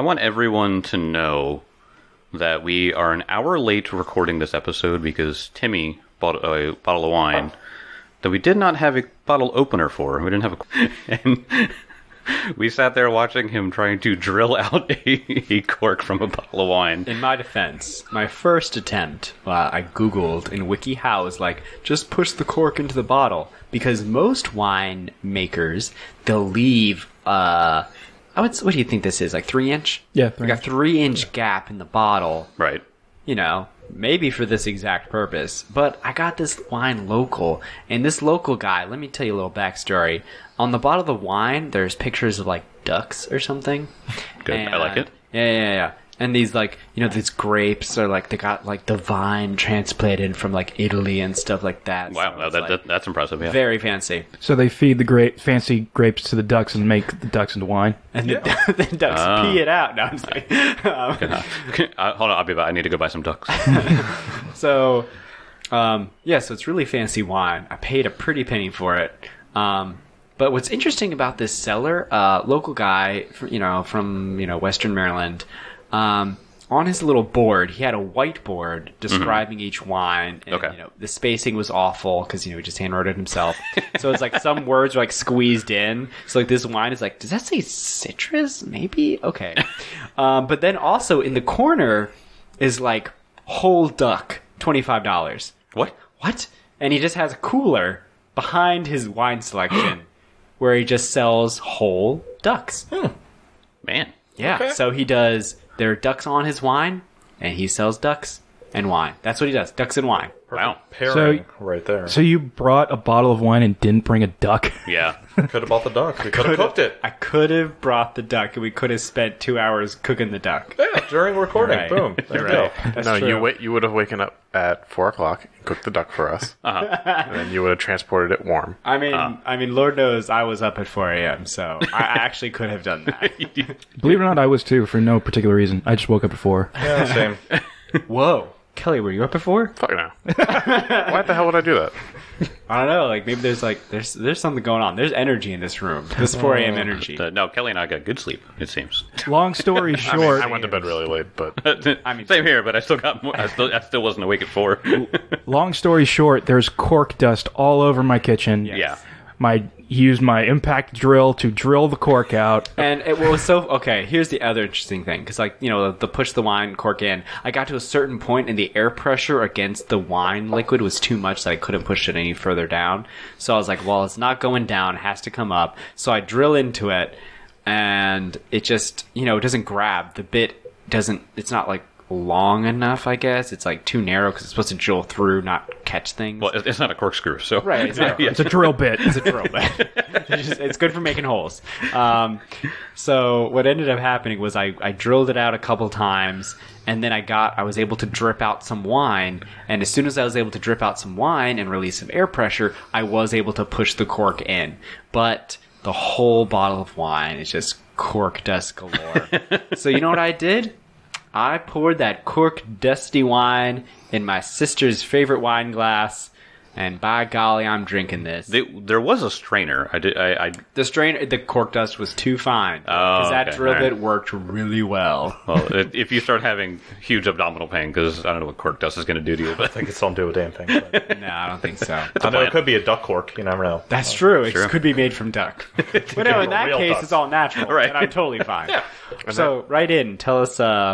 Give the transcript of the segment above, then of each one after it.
I want everyone to know that we are an hour late recording this episode because Timmy bought a bottle of wine that we did not have a bottle opener for. We didn't have and we sat there watching him trying to drill out a cork from a bottle of wine. In my defense, my first attempt, I Googled in WikiHow, is like, just push the cork into the bottle. Because most wine makers, they'll leave, what do you think this is, like 3-inch? Yeah, Like a 3-inch gap in the bottle. Right. You know, maybe for this exact purpose. But I got this wine local, and this local guy, let me tell you a little backstory. On the bottle of the wine, there's pictures of, like, ducks or something. Good, I like it. Yeah. And these, like, you know, these grapes are, like, they got, like, the vine transplanted from, like, Italy and stuff like that. Wow, So that's impressive, yeah. very fancy. So they feed the fancy grapes to the ducks and make the ducks into wine. And the ducks pee it out. No, I'm just kidding. Hold on, I'll be back. I need to go buy some ducks. So it's really fancy wine. I paid a pretty penny for it. But what's interesting about this seller, local guy, from Western Maryland, on his little board, he had a whiteboard describing each wine. And, Okay. the spacing was awful because, he just handwrote it himself. So it's like some words were like squeezed in. So like this wine is like, does that say citrus? Maybe? Okay. But then also in the corner is like whole duck, $25. What? And he just has a cooler behind his wine selection where he just sells whole ducks. Man. Yeah. Okay. So there are ducks on his wine, and he sells ducks and wine. That's what he does. Ducks and wine. Wow. Pairing right there. So you brought a bottle of wine and didn't bring a duck? Yeah. Could have bought the duck. We could have cooked it. I could have brought the duck, and we could have spent 2 hours cooking the duck. Yeah, during recording. Right. Boom. There You're you go. right. That's No, true. you would have waken up at 4 o'clock and cooked the duck for us, and then you would have transported it warm. I mean, Lord knows I was up at 4 a.m., so I actually could have done that. Believe it or not, I was too, for no particular reason. I just woke up at 4. Yeah, same. Whoa. Kelly, were you up at 4? Fuck no. Why the hell would I do that? I don't know. Like, maybe there's something going on. There's energy in this room. This 4 a.m. energy. No, Kelly and I got good sleep, it seems. Long story I mean, short, I went to bed really late, but Same here, but I still got more. I still wasn't awake at 4. long story short, there's cork dust all over my kitchen. Yeah. Used my impact drill to drill the cork out. And it was okay, here's the other interesting thing. Because, the push the wine cork in, I got to a certain point and the air pressure against the wine liquid was too much that I couldn't push it any further down. So I was like, well, it's not going down. It has to come up. So I drill into it and it just, it doesn't grab. The bit it's not like long enough, I guess. It's like too narrow because it's supposed to drill through, not catch things. Well, it's not a corkscrew, so. Right, exactly. It's a drill bit. It's a drill bit. It's good for making holes. So what ended up happening was I drilled it out a couple times, and then I was able to drip out some wine. And as soon as I was able to drip out some wine and release some air pressure, I was able to push the cork in. But the whole bottle of wine is just cork dust galore. So you know what I did? I poured that cork dusty wine in my sister's favorite wine glass, and by golly, I'm drinking this. There was a strainer. The cork dust was too fine. Oh, Because that okay, drill alright. bit worked really well. Well, if you start having huge abdominal pain, because I don't know what cork dust is going to do to you, I but think it's don't do a damn thing. But No, I don't think so. I know plant. it could be a duck cork. You never know. That's true. It True. could be made from duck. But no, in that Real case, duck. it's all natural. Right. And I'm totally fine. So, write in. Tell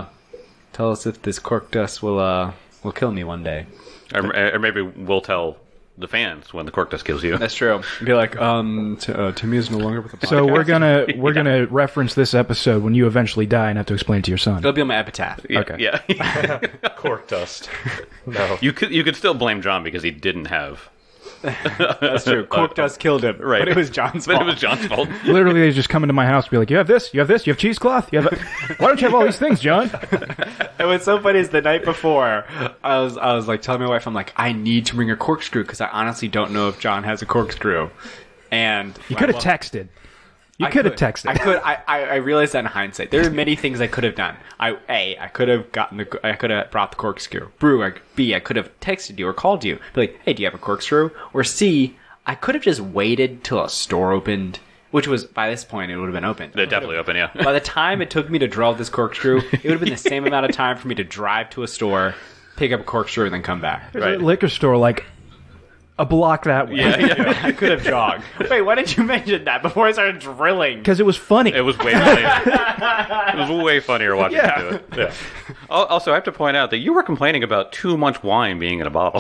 us if this cork dust will kill me one day. or maybe we'll tell the fans when the cork dust kills you. That's true. Be like, Timmy is no longer with the podcast. So we're gonna reference this episode when you eventually die and have to explain it to your son. It'll be on my epitaph. Yeah, Okay. Yeah. Cork dust. No. You could still blame John because he didn't have. That's true. Cork dust killed him. Right. But it was John's But fault. it was John's fault. Literally, they just come into my house and be like, "You have this, you have this, you have cheesecloth, you have. Why don't you have all these things, John?" And what's so funny is the night before, I was like telling my wife, I'm like, I need to bring a corkscrew because I honestly don't know if John has a corkscrew. And You could have texted. You could have texted. I realized that in hindsight. There are many things I could have done. I could have brought the corkscrew. B, I could have texted you or called you. Be like, hey, do you have a corkscrew? Or C, I could have just waited till a store opened, which was, by this point, it would have been open. They're definitely open, yeah. By the time it took me to draw this corkscrew, it would have been the same amount of time for me to drive to a store, pick up a corkscrew, and then come back. There's a liquor store like a block that way. Yeah. I could have jogged. Wait, why didn't you mention that before I started drilling? Because it was funny. It was way funnier. It was way funnier watching you do it. Yeah. Also, I have to point out that you were complaining about too much wine being in a bottle.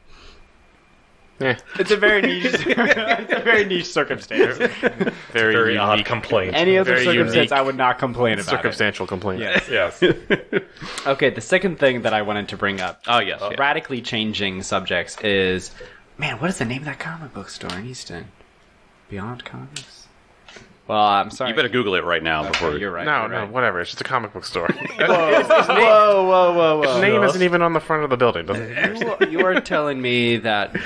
It's a very niche. It's a very niche circumstance. Very odd complaint. Any other Very circumstance, unique I would not complain about. Circumstantial complaint. Yes. It. Okay, the second thing that I wanted to bring up, Oh, yes. yeah. radically changing subjects, is man, what is the name of that comic book store in Easton? Beyond Comics. Well, I'm sorry. You better Google it right now before You're right. No, you're no, right. whatever. It's just a comic book store. Whoa! Its name isn't even on the front of the building. Doesn't it? You are telling me that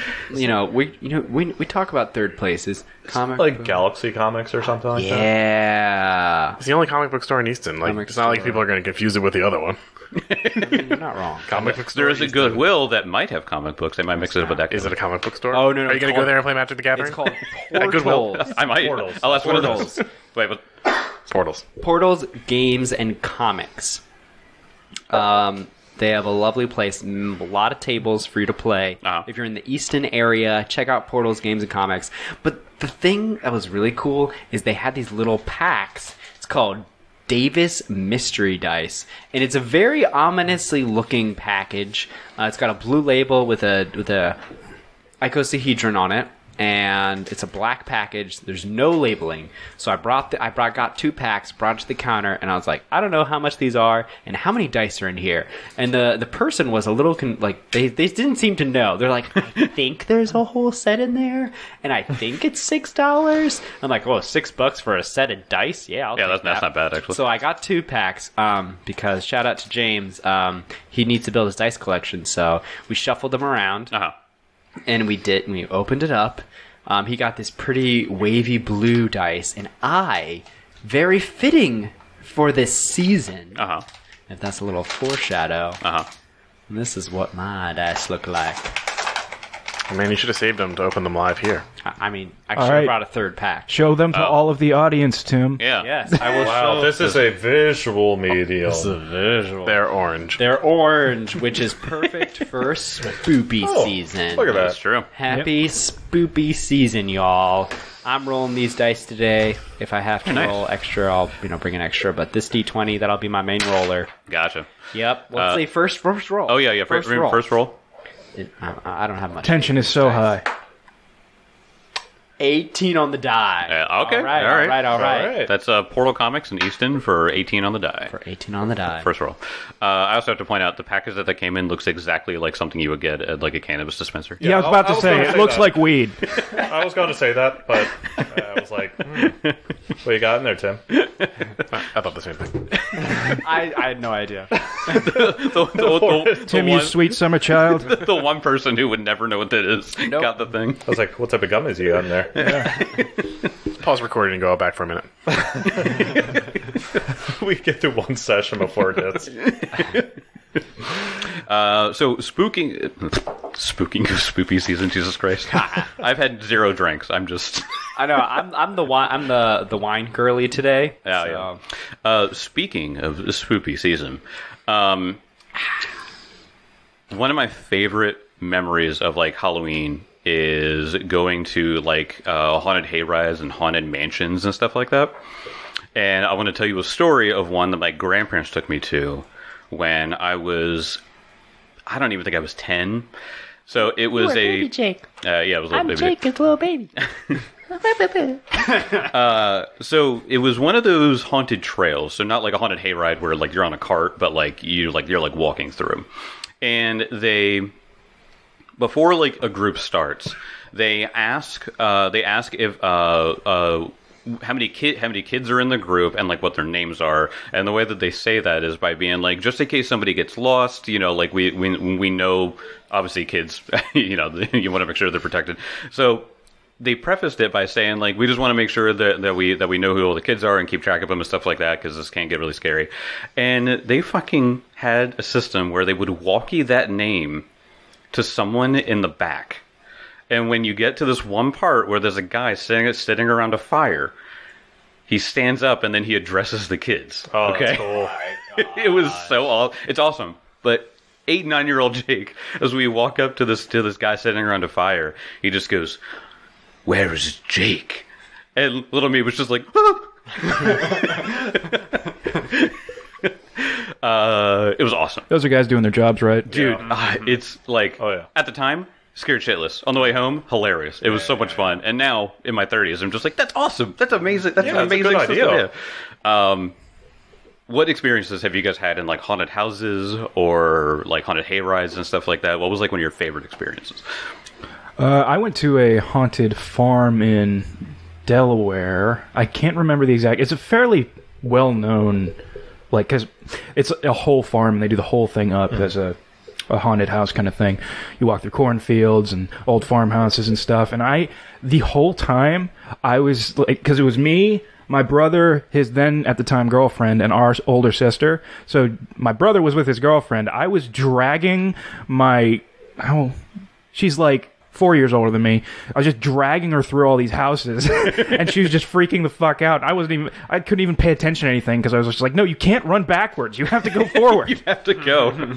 we talk about third places, comic Like book- Galaxy Comics or something like that. Yeah, It's the only comic book store in Easton. Like, Comic it's not like store. people are going to confuse it with the other one. you're not wrong. Comic book store. there is a Easton. Goodwill that might have comic books. They might mix it up with that. Is it a comic book store? Oh, no, no, Are you going it's to go there and play Magic the Gathering? It's called At Goodwill. Portals. I might. Portals. I'll ask one of Portals. those. Wait, but Portals. Portals, Games, and Comics. They have a lovely place, a lot of tables for you to play. Uh-huh. If you're in the Easton area, check out Portals, Games, and Comics. But the thing that was really cool is they had these little packs. It's called Davis Mystery Dice, and it's a very ominously looking package. It's got a blue label with a icosahedron on it, and it's a black package. There's no labeling, so I got 2 packs, brought it to the counter, and I was like, I don't know how much these are and how many dice are in here. And the person was a little they didn't seem to know. They're like, I think there's a whole set in there, and I think it's $6. I'm like, oh, $6 for a set of dice? Yeah, I'll yeah, take that's that. not bad actually. So I got 2 packs because shout out to James. He needs to build his dice collection, so we shuffled them around. Uh-huh. And we opened it up. He got this pretty wavy blue dice, and very fitting for this season, Uh-huh. if that's a little foreshadow, Uh-huh. and this is what my dice look like. Man, you should have saved them to open them live here. I mean, I All should right. have brought a 3rd pack. Show them to all of the audience, Tim. Yeah. Yes, I will Wow, show. this is a visual medium. visual. They're orange. They're orange, which is perfect for spoopy season. Look at That's that. true. Happy spoopy season, y'all. I'm rolling these dice today. If I have to nice. roll extra, I'll bring an extra. But this D20, that'll be my main roller. Gotcha. Yep. Let's say first roll. Oh yeah, yeah. First roll. First roll. I don't have much. Tension is so high. 18 on the die. Okay, All right. all right. All right. All right. That's Portal Comics in Easton for 18 on the die. For 18 on the die. First roll. I also have to point out the package that came in looks exactly like something you would get at like a cannabis dispenser. Yeah, I was about I to was say, gonna it say looks that. like weed. I was going to say that, but I was like, what you got in there, Tim? I thought the same thing. I had no idea. Tim, you sweet summer child. The one person who would never know what that is got the thing. I was like, what type of gummies you got in there? Pause recording and go back for a minute. We get to one session before it hits. So spoopy season. Jesus Christ! I've had 0 drinks. I'm just. I know. I'm the wine girly today. Yeah, yeah. Speaking of spoopy season, one of my favorite memories of like Halloween is going to like haunted hayrides and haunted mansions and stuff like that. And I want to tell you a story of one that my grandparents took me to when I don't even think I was 10. So it was baby Jake. Yeah, it was a little I'm baby. Jake, his little baby. So it was one of those haunted trails. So not like a haunted hayride where like you're on a cart, but like you're walking through. And before like a group starts, they ask if how many kids are in the group and like what their names are. And the way that they say that is by being like, just in case somebody gets lost, like we know, obviously kids, you want to make sure they're protected. So they prefaced it by saying like, we just want to make sure that we know who all the kids are and keep track of them and stuff like that, because this can get really scary. And they fucking had a system where they would walkie that name to someone in the back. And when you get to this one part where there's a guy sitting around a fire, he stands up and then he addresses the kids. Oh, okay, that's cool. it was so awesome. It's awesome, but 8, 9-year-old Jake, as we walk up to this guy sitting around a fire, he just goes, "Where is Jake?" And little me was just like, it was awesome. Those are guys doing their jobs right. Dude, it's like, Oh, yeah. at the time, scared shitless. On the way home, hilarious. It was so much fun. And now, in my 30s, I'm just like, that's awesome. That's amazing. That's an it's a amazing good idea. system. What experiences have you guys had in like haunted houses or like haunted hayrides and stuff like that? What was like one of your favorite experiences? I went to a haunted farm in Delaware. I can't remember the exact. It's a fairly well-known, like, because it's a whole farm and they do the whole thing up as a haunted house kind of thing. You walk through cornfields and old farmhouses and stuff. And the whole time, I was like, because it was me, my brother, his then at the time girlfriend, and our older sister. So my brother was with his girlfriend. I was dragging she's like 4 years older than me. I was just dragging her through all these houses, and she was just freaking the fuck out. I couldn't even pay attention to anything because I was just like, no, you can't run backwards. You have to go forward. You have to go.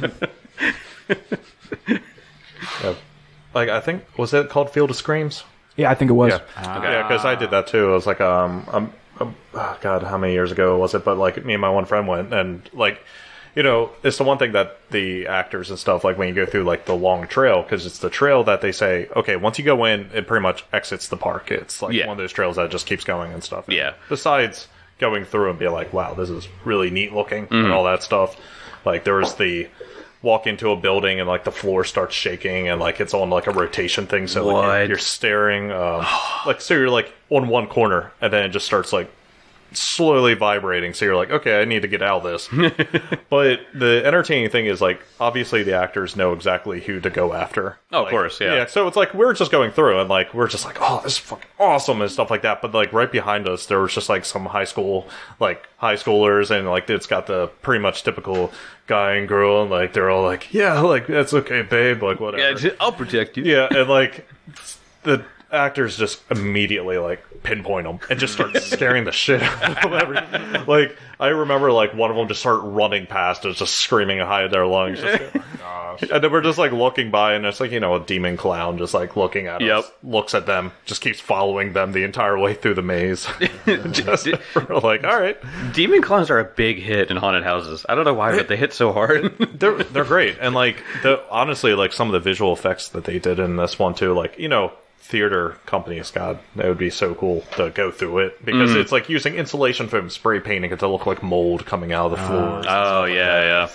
Yeah. Like, I think, was it called Field of Screams? Yeah, I think it was. Yeah, because I did that too. It was like, oh, God, how many years ago was it? But like, me and my one friend went, and like, you know, it's the one thing that the actors and stuff, like when you go through like the long trail, because it's the trail that they say, okay, once you go in, it pretty much exits the park. It's like one of those trails that just keeps going and stuff. Yeah. Besides going through and be like, wow, this is really neat looking and all that stuff. Like, there was the walk into a building and like the floor starts shaking and like it's on like a rotation thing, so like you're staring like, so you're like on one corner and then it just starts like slowly vibrating, so you're like, okay, I need to get out of this. But the entertaining thing is, like, obviously the actors know exactly who to go after. Oh, like, of course, yeah. So it's like we're just going through and like we're just like, oh, this is fucking awesome and stuff like that. But like right behind us there was just like some high schoolers, and like it's got the pretty much typical guy and girl, and like they're all like, yeah, like that's okay, babe, like whatever. Yeah, I'll protect you. Yeah, and like the actors just immediately like pinpoint them and just start scaring the shit out of them. Like, I remember like one of them just started running past us, just screaming high in their lungs. Just, and then we're just like looking by, and it's like, you know, a demon clown just like looking at us, looks at them, just keeps following them the entire way through the maze. Just, we're like, all right. Demon clowns are a big hit in haunted houses. I don't know why, but they hit so hard. They're great, and like honestly, like some of the visual effects that they did in this one too, like, you know, theater companies, God, that would be so cool to go through it, because it's like using insulation foam, spray painting it to look like mold coming out of the floors. Oh yeah.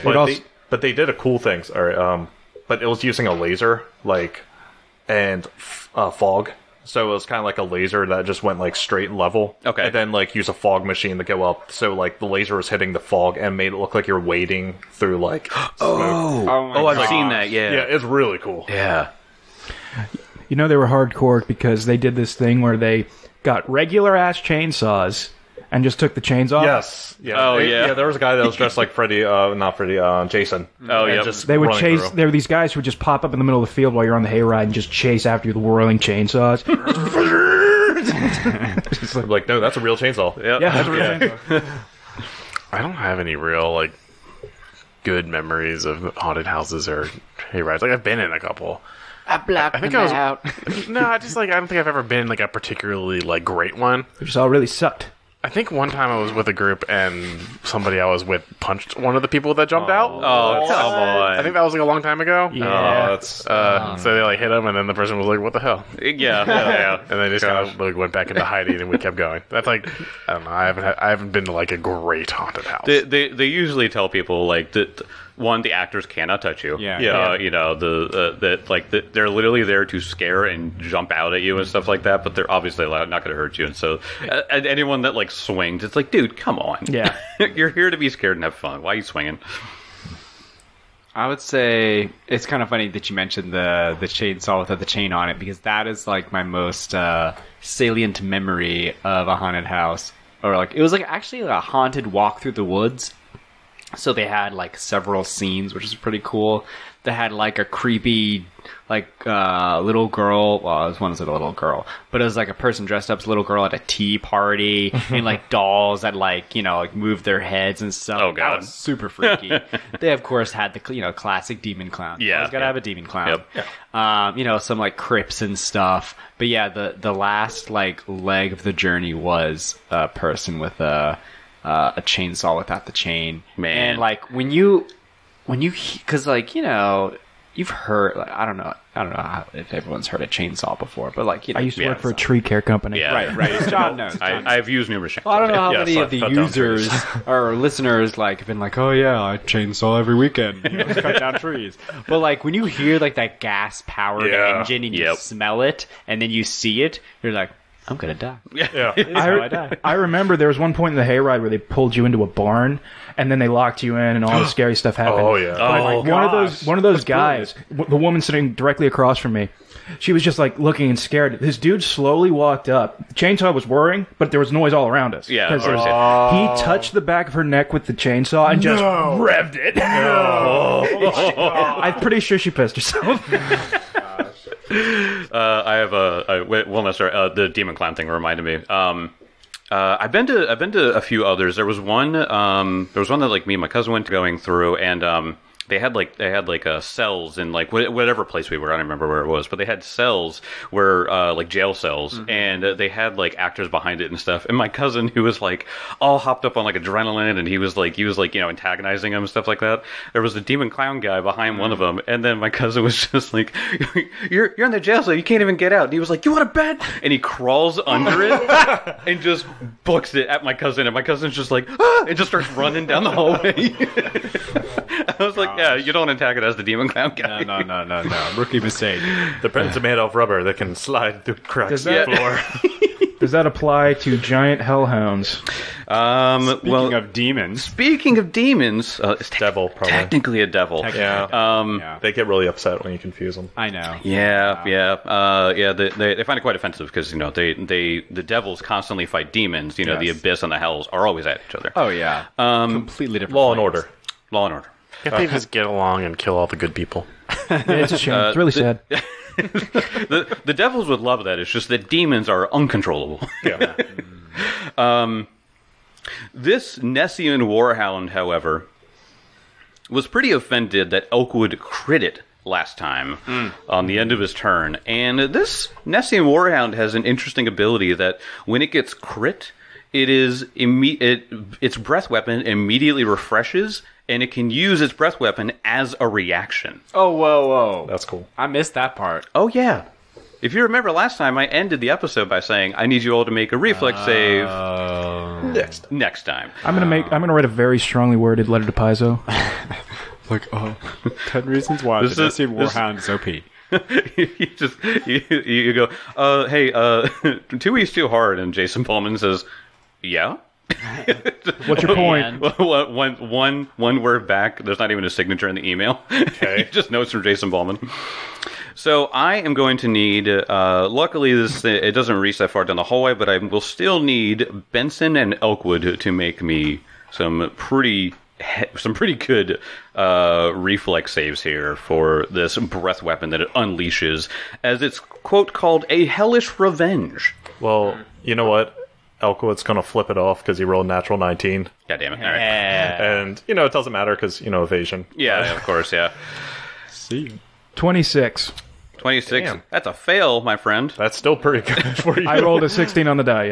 But they did a cool thing. But it was using a laser, like, and fog. So it was kind of like a laser that just went like straight and level. Okay. And then like use a fog machine to go up. So like the laser was hitting the fog and made it look like you're wading through like smoke. I've seen that. Yeah, it's really cool. Yeah. You know, they were hardcore because they did this thing where they got regular ass chainsaws and just took the chains off. Yes. Yeah. Oh, yeah. Yeah, there was a guy that was dressed like Freddy, Jason. Oh, And yeah. just They would running chase. through. There were these guys who would just pop up in the middle of the field while you're on the hayride and just chase after you with whirling chainsaws. I'm like, no, that's a real chainsaw. Yep. Yeah, that's what I don't have any real, like, good memories of haunted houses or hayrides. Like, I've been in a couple. I blocked I think them I was- out. No, I don't think I've ever been, like, a particularly, like, great one. It just all really sucked. I think one time I was with a group and somebody I was with punched one of the people that jumped out. Oh, come on. I think that was, like, a long time ago. Yeah. That's So they, like, hit him, and then the person was like, what the hell? Yeah. And they just kind of, like, went back into hiding, and we kept going. That's, like, I don't know, I haven't been to, like, a great haunted house. They usually tell people like that. One, the actors cannot touch you. Yeah. You know, they're literally there to scare and jump out at you and stuff like that. But they're obviously not going to hurt you. And so, and anyone that like swings, it's like, dude, come on. Yeah. You're here to be scared and have fun. Why are you swinging? I would say it's kind of funny that you mentioned the chainsaw without the chain on it, because that is like my most salient memory of a haunted house. Or like, it was like actually a haunted walk through the woods. So they had like several scenes, which is pretty cool. They had like a creepy, like little girl. Well, this one was a little girl, but it was like a person dressed up as a little girl at a tea party, and like dolls that like like move their heads and stuff. Oh, God. That was super freaky. They of course had the classic demon clown. Yeah, Always gotta yeah. have a demon clown. Yep. Some like crypts and stuff. But yeah, the last like leg of the journey was a person with a chainsaw without the chain. Man. And like when you because like you've heard, like, I don't know if everyone's heard a chainsaw before, but like I used to Yeah, work for a tree care company. Yeah. right. John knows. I've used numerous chainsaws. Well, I don't know how Yeah, many so of the cut down users or listeners like have been like, oh yeah, I chainsaw every weekend, cut down trees. But like when you hear like that gas powered Yeah. engine and you Yep. smell it and then you see it, you're like, I'm gonna die. Yeah. This is how I die. I remember there was one point in the hayride where they pulled you into a barn and then they locked you in and all the scary stuff happened. Oh, yeah. Oh, One of those guys, the woman sitting directly across from me, she was just like looking and scared. This dude slowly walked up. The chainsaw was whirring, but there was noise all around us. Yeah, of 'Cause course, he touched the back of her neck with the chainsaw and just revved it. I'm pretty sure she pissed herself. I have the demon clown thing reminded me. I've been to a few others. There was one that like me and my cousin went going through, and they had cells in like whatever place we were. I don't remember where it was, but they had cells where like jail cells, and they had like actors behind it and stuff. And my cousin, who was like all hopped up on like adrenaline, and he was like antagonizing him and stuff like that. There was a demon clown guy behind one of them, and then my cousin was just like, "You're in the jail cell. You can't even get out." And he was like, "You want a bed?" And he crawls under it and just books it at my cousin, and my cousin's just like, "Ah!" and just starts running down the hallway. I was like, yeah, you don't antagonize the demon clown guy. No. Rookie mistake. The pens are made of rubber that can slide through cracks in the floor. Does that apply to giant hellhounds? Speaking of demons. Speaking of demons, it's Devil, probably. technically a devil. Yeah. Yeah. They get really upset when you confuse them. I know. Yeah. They find it quite offensive because the devils constantly fight demons. The Yes. abyss and the hells are always at each other. Oh yeah. Completely different. Law and planes. order. Law and order. Can't they just get along and kill all the good people? Yeah, it's a shame. It's really sad. The devils would love that. It's just that demons are uncontrollable. Yeah. This Nessian Warhound, however, was pretty offended that Elkwood crit it last time on the end of his turn. And this Nessian Warhound has an interesting ability that when it gets crit, its breath weapon immediately refreshes, and it can use its breath weapon as a reaction. Oh whoa. That's cool. I missed that part. Oh, yeah. If you remember last time, I ended the episode by saying, I need you all to make a reflex save next time. I'm gonna write a very strongly worded letter to Paizo. Like 10 reasons why This the is- Nessian this- Warhound is OP. you go, hey, 2 weeks too hard, and Jason Pullman says, yeah? What's your point? And one word back. There's not even a signature in the email. Okay. He just notes from Jason Ballman. So I am going to need. Luckily, it doesn't reach that far down the hallway, but I will still need Benson and Elkwood to make me some pretty good reflex saves here for this breath weapon that it unleashes, as it's quote called a hellish revenge. Well, you know what? Elkwood's going to flip it off because he rolled natural 19. God damn it! All right. And, it doesn't matter because, evasion. Yeah, of course, yeah. see. 26. 26. Damn. That's a fail, my friend. That's still pretty good for you. I rolled a 16 on the die.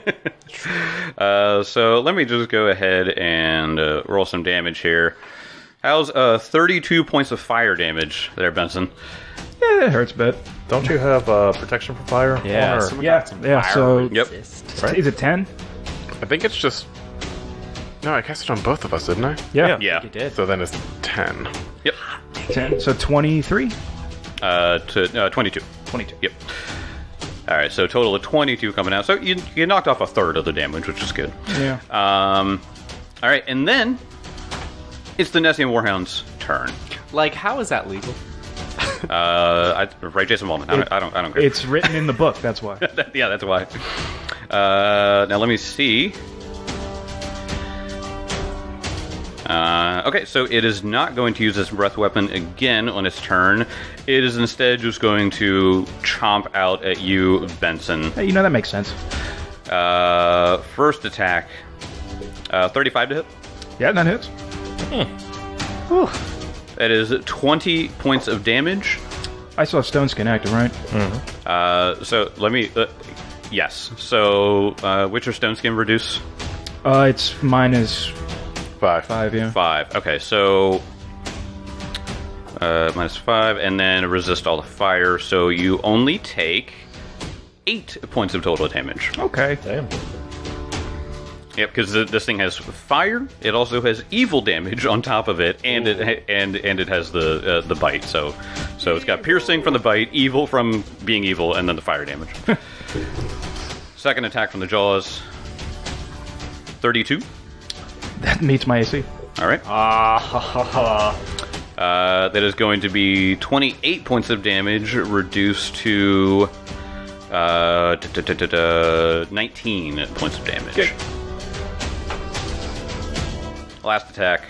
Yes. So let me just go ahead and roll some damage here. How's 32 points of fire damage there, Benson? Yeah, it hurts a bit. Don't you have protection from fire? Yeah. on, or- someone Yeah, got some yeah. fire So Yep. resist. Right? is it 10? I think it's just. No, I cast it on both of us, didn't I? Yeah. Yeah. You did. So then it's 10. Yep. 10. So 23. To 22. 22. Yep. All right. So total of 22 coming out. So you knocked off a third of the damage, which is good. Yeah. All right, and then it's the Nessian Warhound's turn. Like, how is that legal? Right, Jason Wallman. I don't care. It's written in the book. That's why. Yeah, that's why. Now let me see. Okay, so it is not going to use this breath weapon again on its turn. It is instead just going to chomp out at you, Benson. Hey, that makes sense. First attack, 35 to hit. Yeah, that hits. That is 20 points of damage. I saw Stone Skin active, right? So let me... yes. So, Witcher Stone Skin reduce? It's minus 5. yeah. 5. Okay, so... minus 5, and then resist all the fire, so you only take 8 points of total damage. Okay. Damn. Yep, because this thing has fire. It also has evil damage on top of it, and it has the bite. So it's got piercing from the bite, evil from being evil, and then the fire damage. Second attack from the jaws. 32. That meets my AC. All right. That is going to be 28 points of damage, reduced to 19 points of damage. Good. Last attack.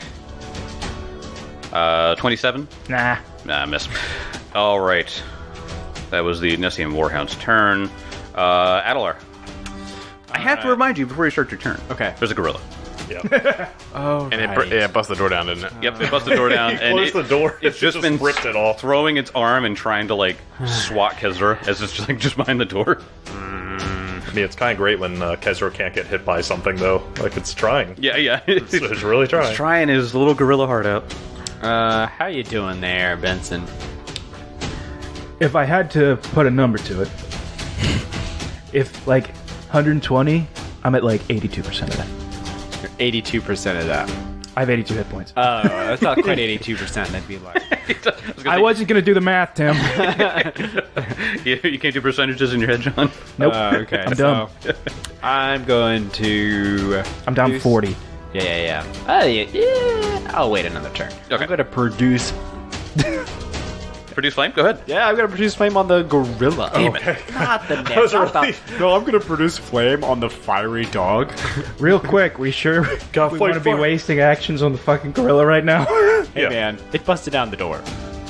27. Nah. Miss. All right. That was the Nessian Warhound's turn. Adelar. I have to remind you before you start your turn. Okay. There's a gorilla. Yeah. Oh, And it bust the door down, didn't it? Yep, it busted the door down. and Close the door. It's just been ripped it off. throwing its arm and trying to swat Kezra as it's just behind the door. I mean, it's kind of great when Kezra can't get hit by something, though. Like, it's trying. Yeah. It's really trying. He's trying his little gorilla heart out. how you doing there, Benson? If I had to put a number to it, if 120, I'm at 82% of that. 82% of that. I have 82 hit points. Oh, that's not quite 82%. That'd be like... I wasn't going to do the math, Tim. You can't do percentages in your head, John? Nope. okay. I'm dumb. So, I'm going to... I'm down 40. Yeah. I'll wait another turn. Okay. I'm going to produce... Produce flame? Go ahead. Yeah, I'm going to produce flame on the gorilla. Damn it. Not the was next. really- No, I'm going to produce flame on the fiery dog. Real quick, we sure Gotta we fight want to be fire. wasting actions on the fucking gorilla right now? Hey, Yeah. man. It busted down the door.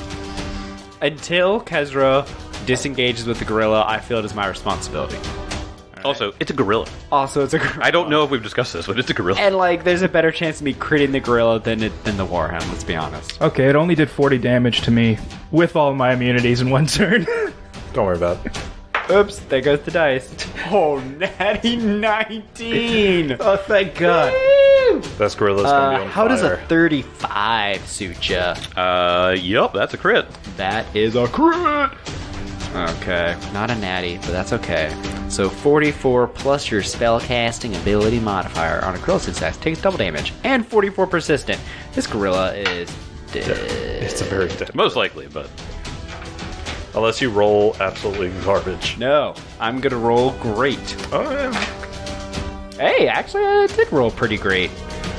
Until Kezra disengages with the gorilla, I feel it is my responsibility. Also, it's a gorilla. Also, it's a gorilla. I don't know if we've discussed this, but it's a gorilla. And, there's a better chance of me critting the gorilla than the Warhound, let's be honest. Okay, it only did 40 damage to me with all my immunities in one turn. Don't worry about it. Oops, there goes the dice. Oh, natty 19! Oh, thank God. This gorilla's gonna be on How does a fire. 35 suit ya? Yup, that's a crit. That is a crit! Okay, not a natty, but that's okay. So 44 plus your spellcasting ability modifier on a gorilla success takes double damage, and 44 persistent. This gorilla is dead. It's a very dead. Most likely, but... Unless you roll absolutely garbage. No, I'm gonna roll great. Oh, yeah. Hey, actually, I did roll pretty great.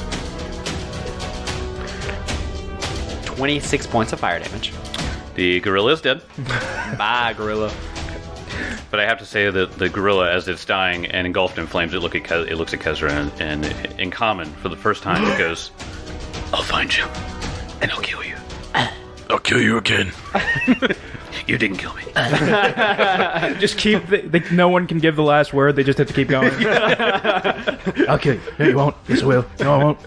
26 points of fire damage. The gorilla is dead. Bye, gorilla. But I have to say that the gorilla, as it's dying and engulfed in flames, it looks at Kezra, and in common, for the first time, it goes, "I'll find you, and I'll kill you. I'll kill you again. You didn't kill me." Just keep... no one can give the last word. They just have to keep going. Okay. No, you won't. Yes, I will. No, I won't.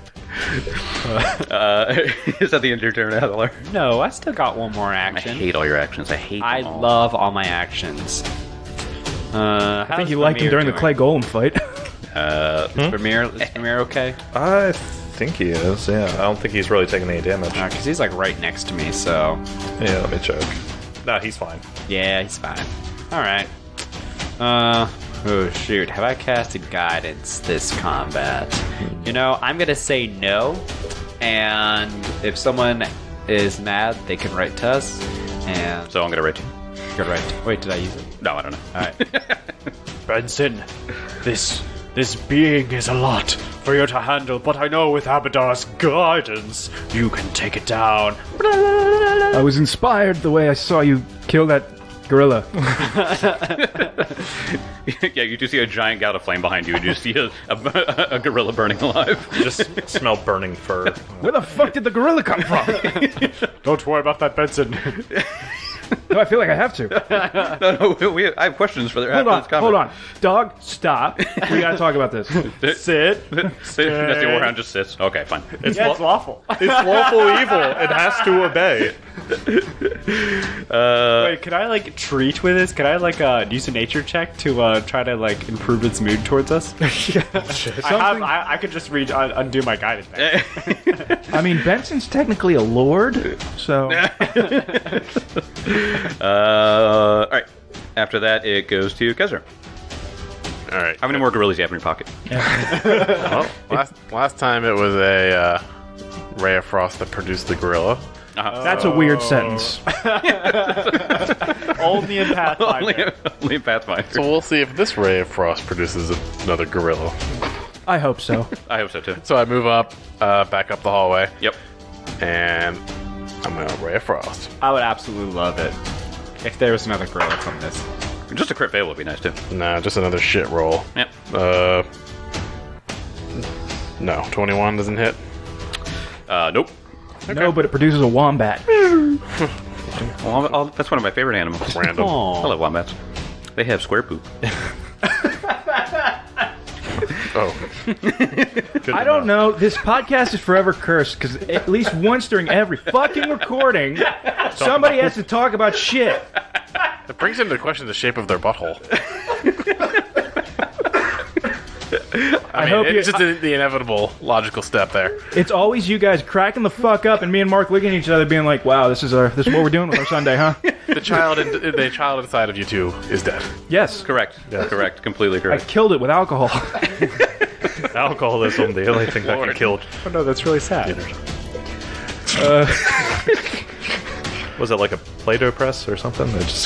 Is that the end of your turn, Adelar? No, I still got one more I action. hate all your actions. I hate them I all. love all my actions. I think you liked him during the Clay Golem fight. Is Vermeer okay? I think he is, yeah. I don't think he's really taking any damage. Because he's right next to me, so... Yeah, let me check. Nah, he's fine. Yeah, he's fine. Alright. Oh shoot, have I casted guidance this combat? I'm gonna say no, and if someone is mad, they can write to us, and... So I'm going to write you. Good right. Wait, did I use it? No, I don't know. Alright. Benson, this being is a lot for you to handle, but I know with Abadar's guidance, you can take it down. I was inspired the way I saw you kill that Gorilla. Yeah, you do see a giant gout of flame behind you, and you see a gorilla burning alive. Just smell burning fur. Where the fuck did the gorilla come from? Don't worry about that, Benson. No, I feel like I have to. No, I have questions for their Hold on, this comment. hold on. Dog, stop. We gotta talk about this. Sit. Nesty Warhound just sits. Okay, fine. It's, Yeah, it's lawful. it's lawful evil. It has to obey. Wait, can I like treat with this? Can I like use a nature check to try to like improve its mood towards us? I could just undo my guidance. I mean, Benson's technically a lord, so... All right. After that, it goes to Kezra. All right. How many more gorillas do you have in your pocket? Well, last time it was a ray of frost that produced the gorilla. That's a weird sentence. Only in Pathfinder. Only in Pathfinder. So we'll see if this ray of frost produces another gorilla. I hope so. I hope so too. So I move up, back up the hallway, Yep. and I'm gonna ray of frost. I would absolutely love it if there was another gorilla from this. Just a crit fail would be nice too. Nah, just another shit roll. Yep. No, 21 doesn't hit. Nope. No, but it produces a wombat. Well, that's one of my favorite animals. Random. I love wombats. They have square poop. Oh, I don't know. This podcast is forever cursed because at least once during every fucking recording, somebody has to talk about shit. it brings into question the shape of their butthole. I mean, hope it's you- just the inevitable logical step there. It's always you guys cracking the fuck up and me and Mark looking at each other being like, wow, this is what we're doing with our Sunday, huh? The child inside of you two is dead. Yes. Correct. Correct. Completely I correct. killed it with alcohol. Alcoholism, the only thing that can kill. Oh no, that's really sad. Was it like a Play-Doh press or something? That just.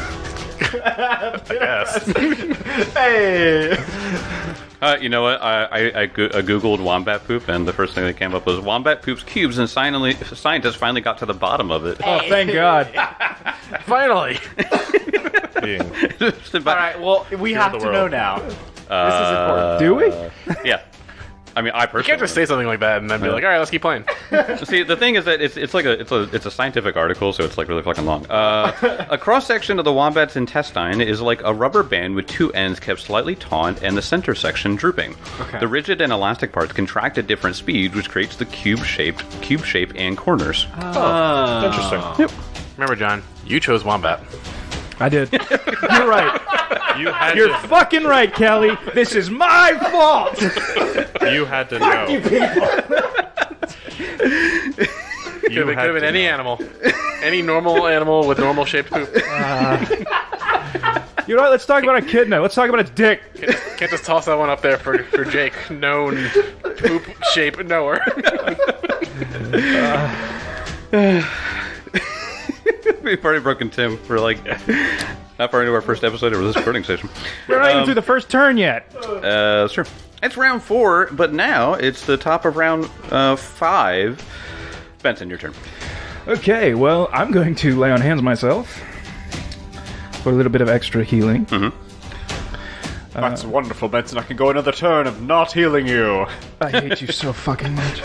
Yes. Hey! You know what? I googled wombat poop, and the first thing that came up was wombat poops cubes, and scientists finally got to the bottom of it. Oh, thank God. Finally. being All right, well, we have the to world. know now. This is important. Do we? Yeah. I mean, I You personally can't just say something like that and then be like, all right, let's keep playing. See, the thing is that it's a scientific article, so it's like really fucking long. A cross section of the wombat's intestine is like a rubber band with two ends kept slightly taut and the center section drooping. Okay. The rigid and elastic parts contract at different speeds, which creates the cube shape and corners. interesting. Remember, John, you chose wombat. I did. You're right. You had You're to. fucking right, Kelly. This is my fault. You had to know. Could have been any animal. Any normal animal with normal shaped poop. You know what? Let's talk about a kidna. Let's talk about its dick. Can't just toss that one up there for Jake, known poop shape knower. We've already broken Tim for like not far into our first episode of this recording session. We're not even through the first turn yet. Sure. It's round 4, but now it's the top of round 5. Benson, your turn. Okay, well, I'm going to lay on hands myself for a little bit of extra healing. That's wonderful, Benson. I can go another turn of not healing you. I hate you so fucking much.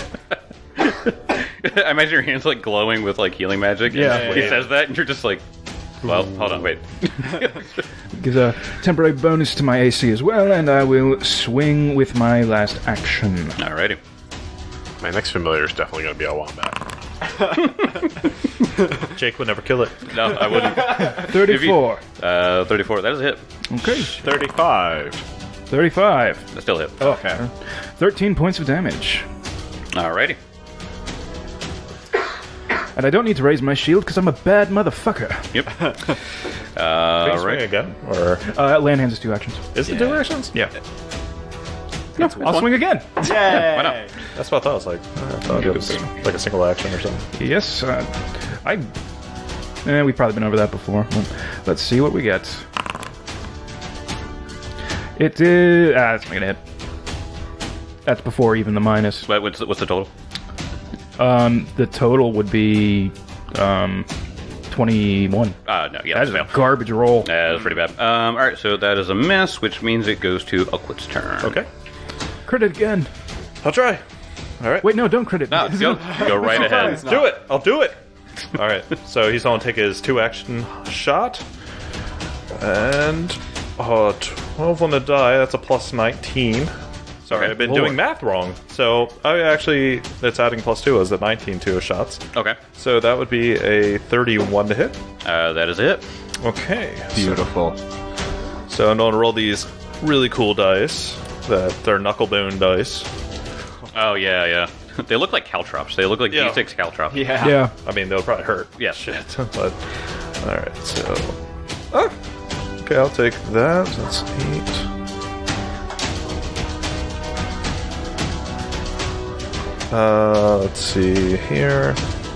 I imagine your hands like glowing with like healing magic. Yeah. And he says that, and you're just like, well, hold on, wait. Gives a temporary bonus to my AC as well, and I will swing with my last action. Alrighty. My next familiar is definitely going to be a wombat. Jake would never kill it. No, I wouldn't. 34. 34. That is a hit. Okay. 35. 35. That's still a hit. Okay. 13 points of damage. Alrighty. And I don't need to raise my shield because I'm a bad motherfucker. Yep. Can you swing Alright. again? Or Land hands is 2 actions. is it 2 actions? Yeah. No, I'll swing again. Yay! Why not? That's what I thought. I was like, I thought it was like a single action or something. Yes, we've probably been over that before. But let's see what we get. It is... that's not gonna hit. That's before even the minus. What's the total? The total would be 12 21. No, yeah, That is fail. a garbage roll. Yeah, that's pretty bad. All right, so that is a miss, which means it goes to Oakwood's turn. Okay. Crit it again. I'll try. All right. Wait, no, don't crit it. No, go right ahead. Do it. I'll do it. All right. So he's going to take his 2-action shot. And 12 on the die. That's a plus 19. Sorry, Okay. I've been Lord. doing math wrong. So I actually, it's adding plus 2 as a 19 to his shots. Okay, So that would be a 31 to hit. that is it. Okay. Beautiful. So I'm going to roll these really cool dice. They're knucklebone dice. Oh yeah. They look like caltrops. They look like Yeah. D6 caltrops. Yeah. Yeah. I mean, they'll probably hurt. Yeah. Shit. But, alright, so. Oh! Okay, I'll take that. That's 8. Let's see here.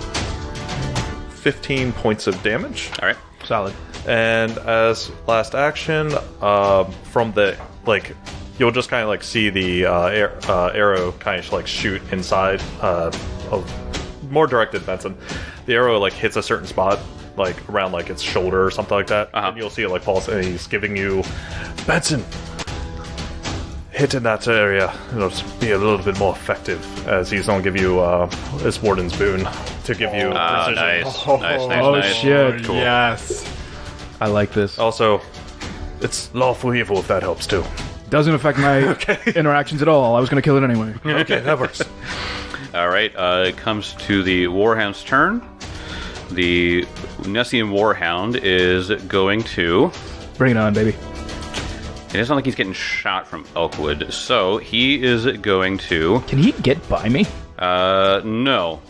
15 points of damage. All right. Solid. And as last action, from the, like, you'll just kind of, like, see the arrow kind of, like, shoot inside of more directed Benson. The arrow, like, hits a certain spot, like, around, like, its shoulder or something like that. Uh-huh. And you'll see it, like, pulse, and he's giving you, Benson, hit in that area. It'll be a little bit more effective, as he's going to give you his Warden's Boon to give you precision. Nice. Oh, Nice. shit. Cool. Yes. I like this. Also, it's lawful evil if that helps, too. Doesn't affect my interactions at all. I was going to kill it anyway. Okay, that works. All right. It comes to the Warhound's turn. The Nessian Warhound is going to. Bring it on, baby. It doesn't look like he's getting shot from Elkwood, so he is going to. Can he get by me? No.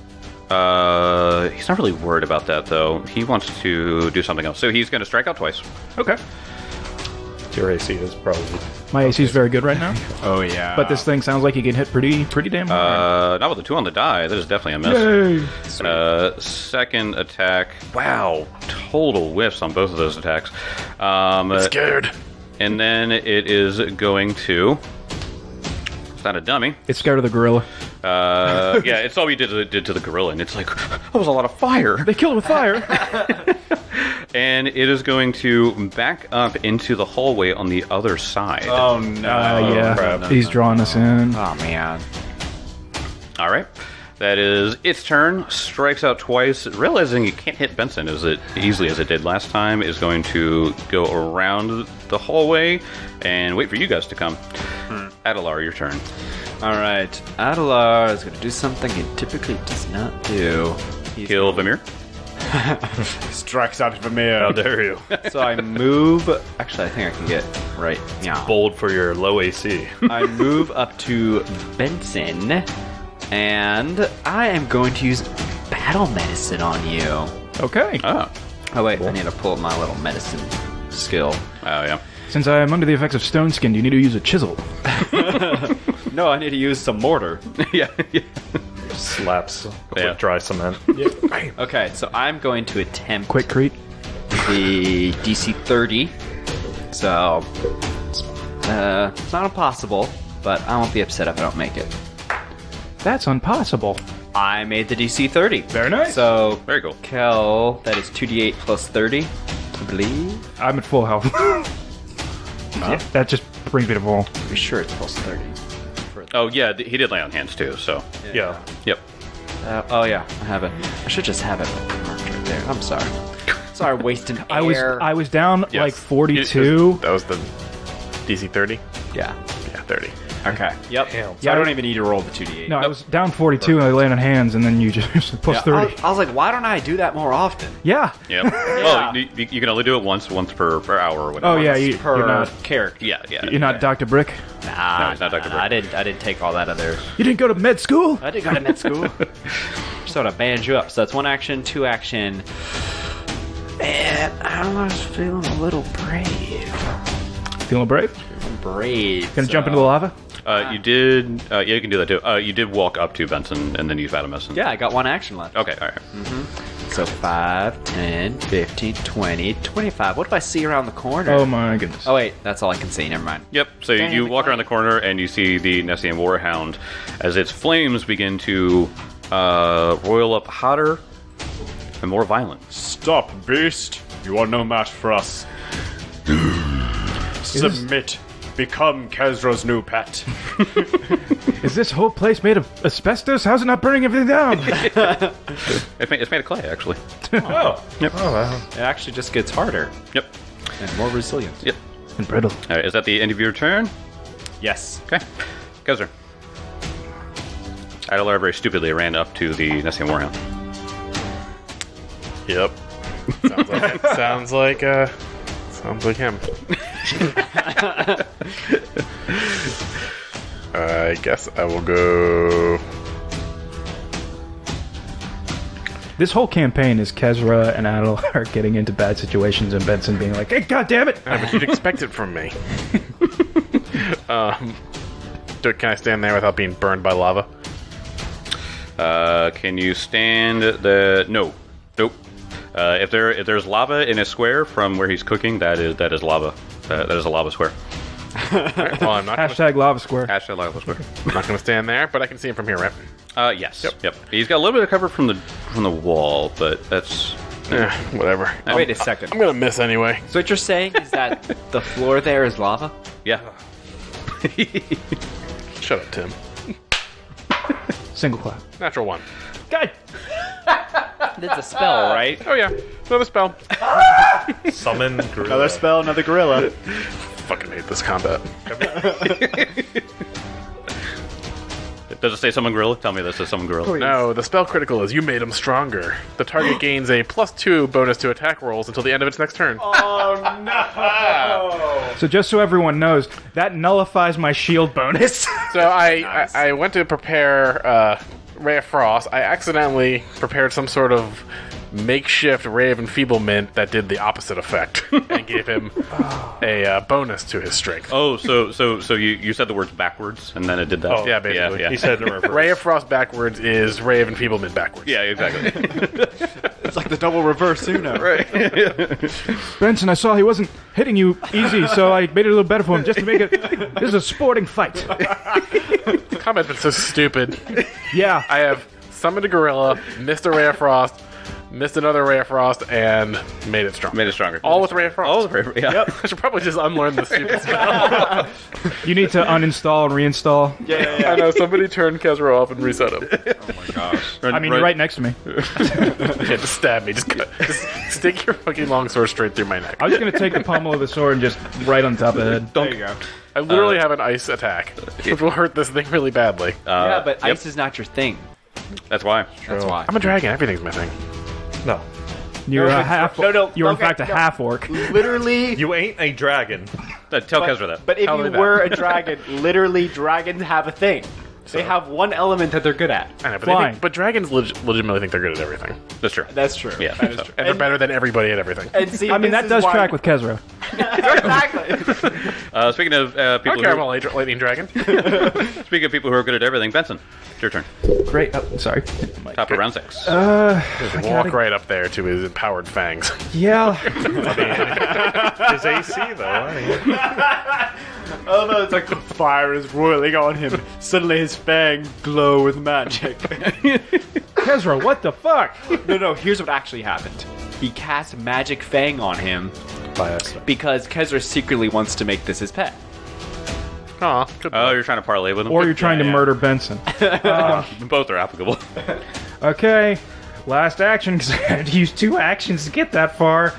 He's not really worried about that, though. He wants to do something else. So he's going to strike out twice. Okay. Your AC is probably. My AC is very good right now, Oh yeah. but this thing sounds like he can hit pretty damn hard. Not with the 2 on the die. That is definitely a miss. Yay! Second attack. Wow. Total whiffs on both of those attacks. Scared. And then it is going to. It's not a dummy. It's scared of the gorilla. Yeah, it's all we did to the gorilla, and it's like, that was a lot of fire. They kill it with fire. And it is going to back up into the hallway on the other side. Oh no. Yeah. crap. He's drawing us in. Oh man. All right. That is its turn. Strikes out twice. Realizing it can't hit Benson as easily as it did last time, is going to go around the hallway and wait for you guys to come. Adelar, your turn. All right. Adelar is going to do something he typically does not do. Kill Vamir. Strikes out Vamir. How dare you? So I move. Actually, I think I can get right. Yeah. Bold for your low AC. I move up to Benson, and I am going to use battle medicine on you. Okay. Oh. Oh wait, I need to pull up my little medicine skill. Oh, yeah. Since I am under the effects of stone skin, you need to use a chisel. No, I need to use some mortar. yeah. Slaps Yeah. with dry cement. Okay, so I'm going to attempt Quick Crete. the DC 30. So it's not impossible, but I won't be upset if I don't make it. That's impossible. I made the DC 30. Very nice. So Very cool. Kel, that is 2d8 plus 30, I believe. I'm at full health. That just brings me to full. Pretty sure it's plus 30. Oh, yeah, he did lay on hands, too, so. Yeah. Yep. Oh yeah, I have it. I should just have it marked right there. I'm sorry. Sorry, wasting air. I was down Yes. like 42. That was the DC 30? Yeah. Yeah, 30. Okay. Yep. Damn. So I don't even need to roll the 2d8. No, I was down 42 and I landed on hands, and then you just plus Yeah, 30. I was like, why don't I do that more often? Yeah. Yep. Well, you can only do it once per hour or whatever. Oh yeah, Per you're not. character. Yeah. You're not Dr. Brick. Nah, No, it's not Dr. Brick. I didn't take all that other. You didn't go to med school. I didn't go to med school. Just sort of band you up. So that's 1 action, 2 action. Man, I don't know. I was feeling a little brave. Feeling brave? Brave. Gonna jump into the lava? You did. Yeah, you can do that too. You did walk up to Benson and then use battle medicine. Yeah, I got 1 action left. Okay. All right. So 5, 10, 15, 20, 25. What do I see around the corner? Oh my goodness. Oh, wait. That's all I can see. Never mind. Yep. So Damn you it, walk Clay. around the corner and you see the Nessian Warhound as its flames begin to roil up hotter and more violent. Stop, beast. You are no match for us. Submit. Become Kezra's new pet. Is this whole place made of asbestos? How's it not burning everything down? It's made of clay, actually. Oh. Yep. Oh, wow. It actually just gets harder Yep. and more resilient. Yep. And brittle. All right, is that the end of your turn? Yes. Okay. Kezra. Adelar very stupidly ran up to the Nessian Warhound. Yep. Sounds like him. I guess I will go. This whole campaign is Kezra and Adelar getting into bad situations and Benson being like, hey, God damn it! But you'd expect it from me. Can I stand there without being burned by lava? Can you stand the... No. Nope. If there's lava in a square from where he's cooking, that is lava. That is a lava square. Right, well, I'm not gonna, Hashtag lava square. Hashtag lava square. I'm not going to stand there, but I can see him from here, right? Yes. Yep. He's got a little bit of cover from the wall, but that's... Whatever. Wait a second. I'm going to miss anyway. So what you're saying is that the floor there is lava? Yeah. Shut up, Tim. Single clap. Natural 1. God! That's a spell, right? Oh, yeah. Another spell. Summon gorilla. Another spell, another gorilla. Fucking hate this combat. Does it say summon gorilla? Tell me this says summon gorilla. No, the spell critical is you made him stronger. The target gains a +2 bonus to attack rolls until the end of its next turn. So just so everyone knows, that nullifies my shield bonus. So I went to prepare Ray of Frost. I accidentally prepared some sort of makeshift Ray of Enfeeblement that did the opposite effect and gave him a bonus to his strength. Oh, so you said the words backwards and then it did that? Oh, Yeah, basically. Yeah. He said in reverse. Ray of Frost backwards is Ray of Enfeeblement backwards. Yeah, exactly. It's like the double reverse Uno. Benson, I saw he wasn't hitting you easy, so I made it a little better for him just to make it... This is a sporting fight. The combat's been so stupid. Yeah. I have summoned a gorilla, missed a Ray of Frost, missed another Ray of Frost, and made it stronger. Made it stronger. All with Ray of Frost. All with Ray. Yeah. I should probably just unlearn the stupid spell. You need to uninstall and reinstall. I know, somebody turn Kezra off and reset him. I mean, you're right next to me. Yeah, just stab me. Just stick your fucking long sword straight through my neck. I was going to take the pommel of the sword and just right on top of the head. There you go. I literally have an ice attack, which will hurt this thing really badly. Yeah, but ice is not your thing. That's why. That's why. I'm a dragon. Everything's my thing. No. You're a half. no, You're in okay, fact a no. half orc. Literally. You ain't a dragon. Tell Kezra that. But if Tell you me that. were a dragon, literally dragons have a thing. They have one element that they're good at. I know, but, Flying. but dragons legitimately think they're good at everything. That's true. That's true. Yeah. That is true. And they're better than everybody at everything. And see, I mean, this that is does why- track with Kezra. Exactly. Speaking of people Okay, I'm who, a lightning dragon. speaking of people who are good at everything, Benson, it's your turn. Great. Oh, sorry. Top of round 6. Walk right up there to his empowered fangs. Yeah. His AC, though. I mean, Oh no, it's like the fire is roiling on him. Suddenly his fangs glow with magic. Kezra, what the fuck? No, here's what actually happened. He cast Magic Fang on him by accident. because Kezra secretly wants to make this his pet. Aw, good Oh, you're trying to parlay with him? Or you're trying to yeah. murder Benson. Both are applicable. Okay. Last action, because I had to use 2 actions to get that far.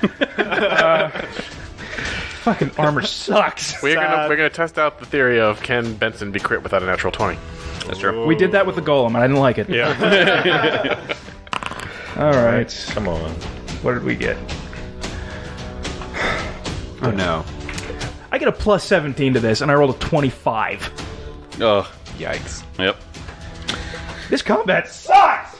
Fucking armor sucks. We're gonna test out the theory of can Benson be crit without a natural 20. That's true. We did that with the golem, and I didn't like it. Yeah. All right. Come on. What did we get? Oh no. I get a plus 17 to this, and I rolled a 25. Oh, Yikes. yep. This combat sucks!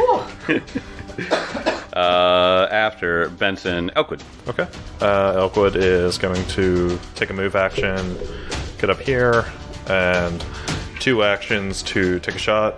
After Benson, Elkwood. Okay. Elkwood is going to take a move action, get up here, and 2 actions to take a shot.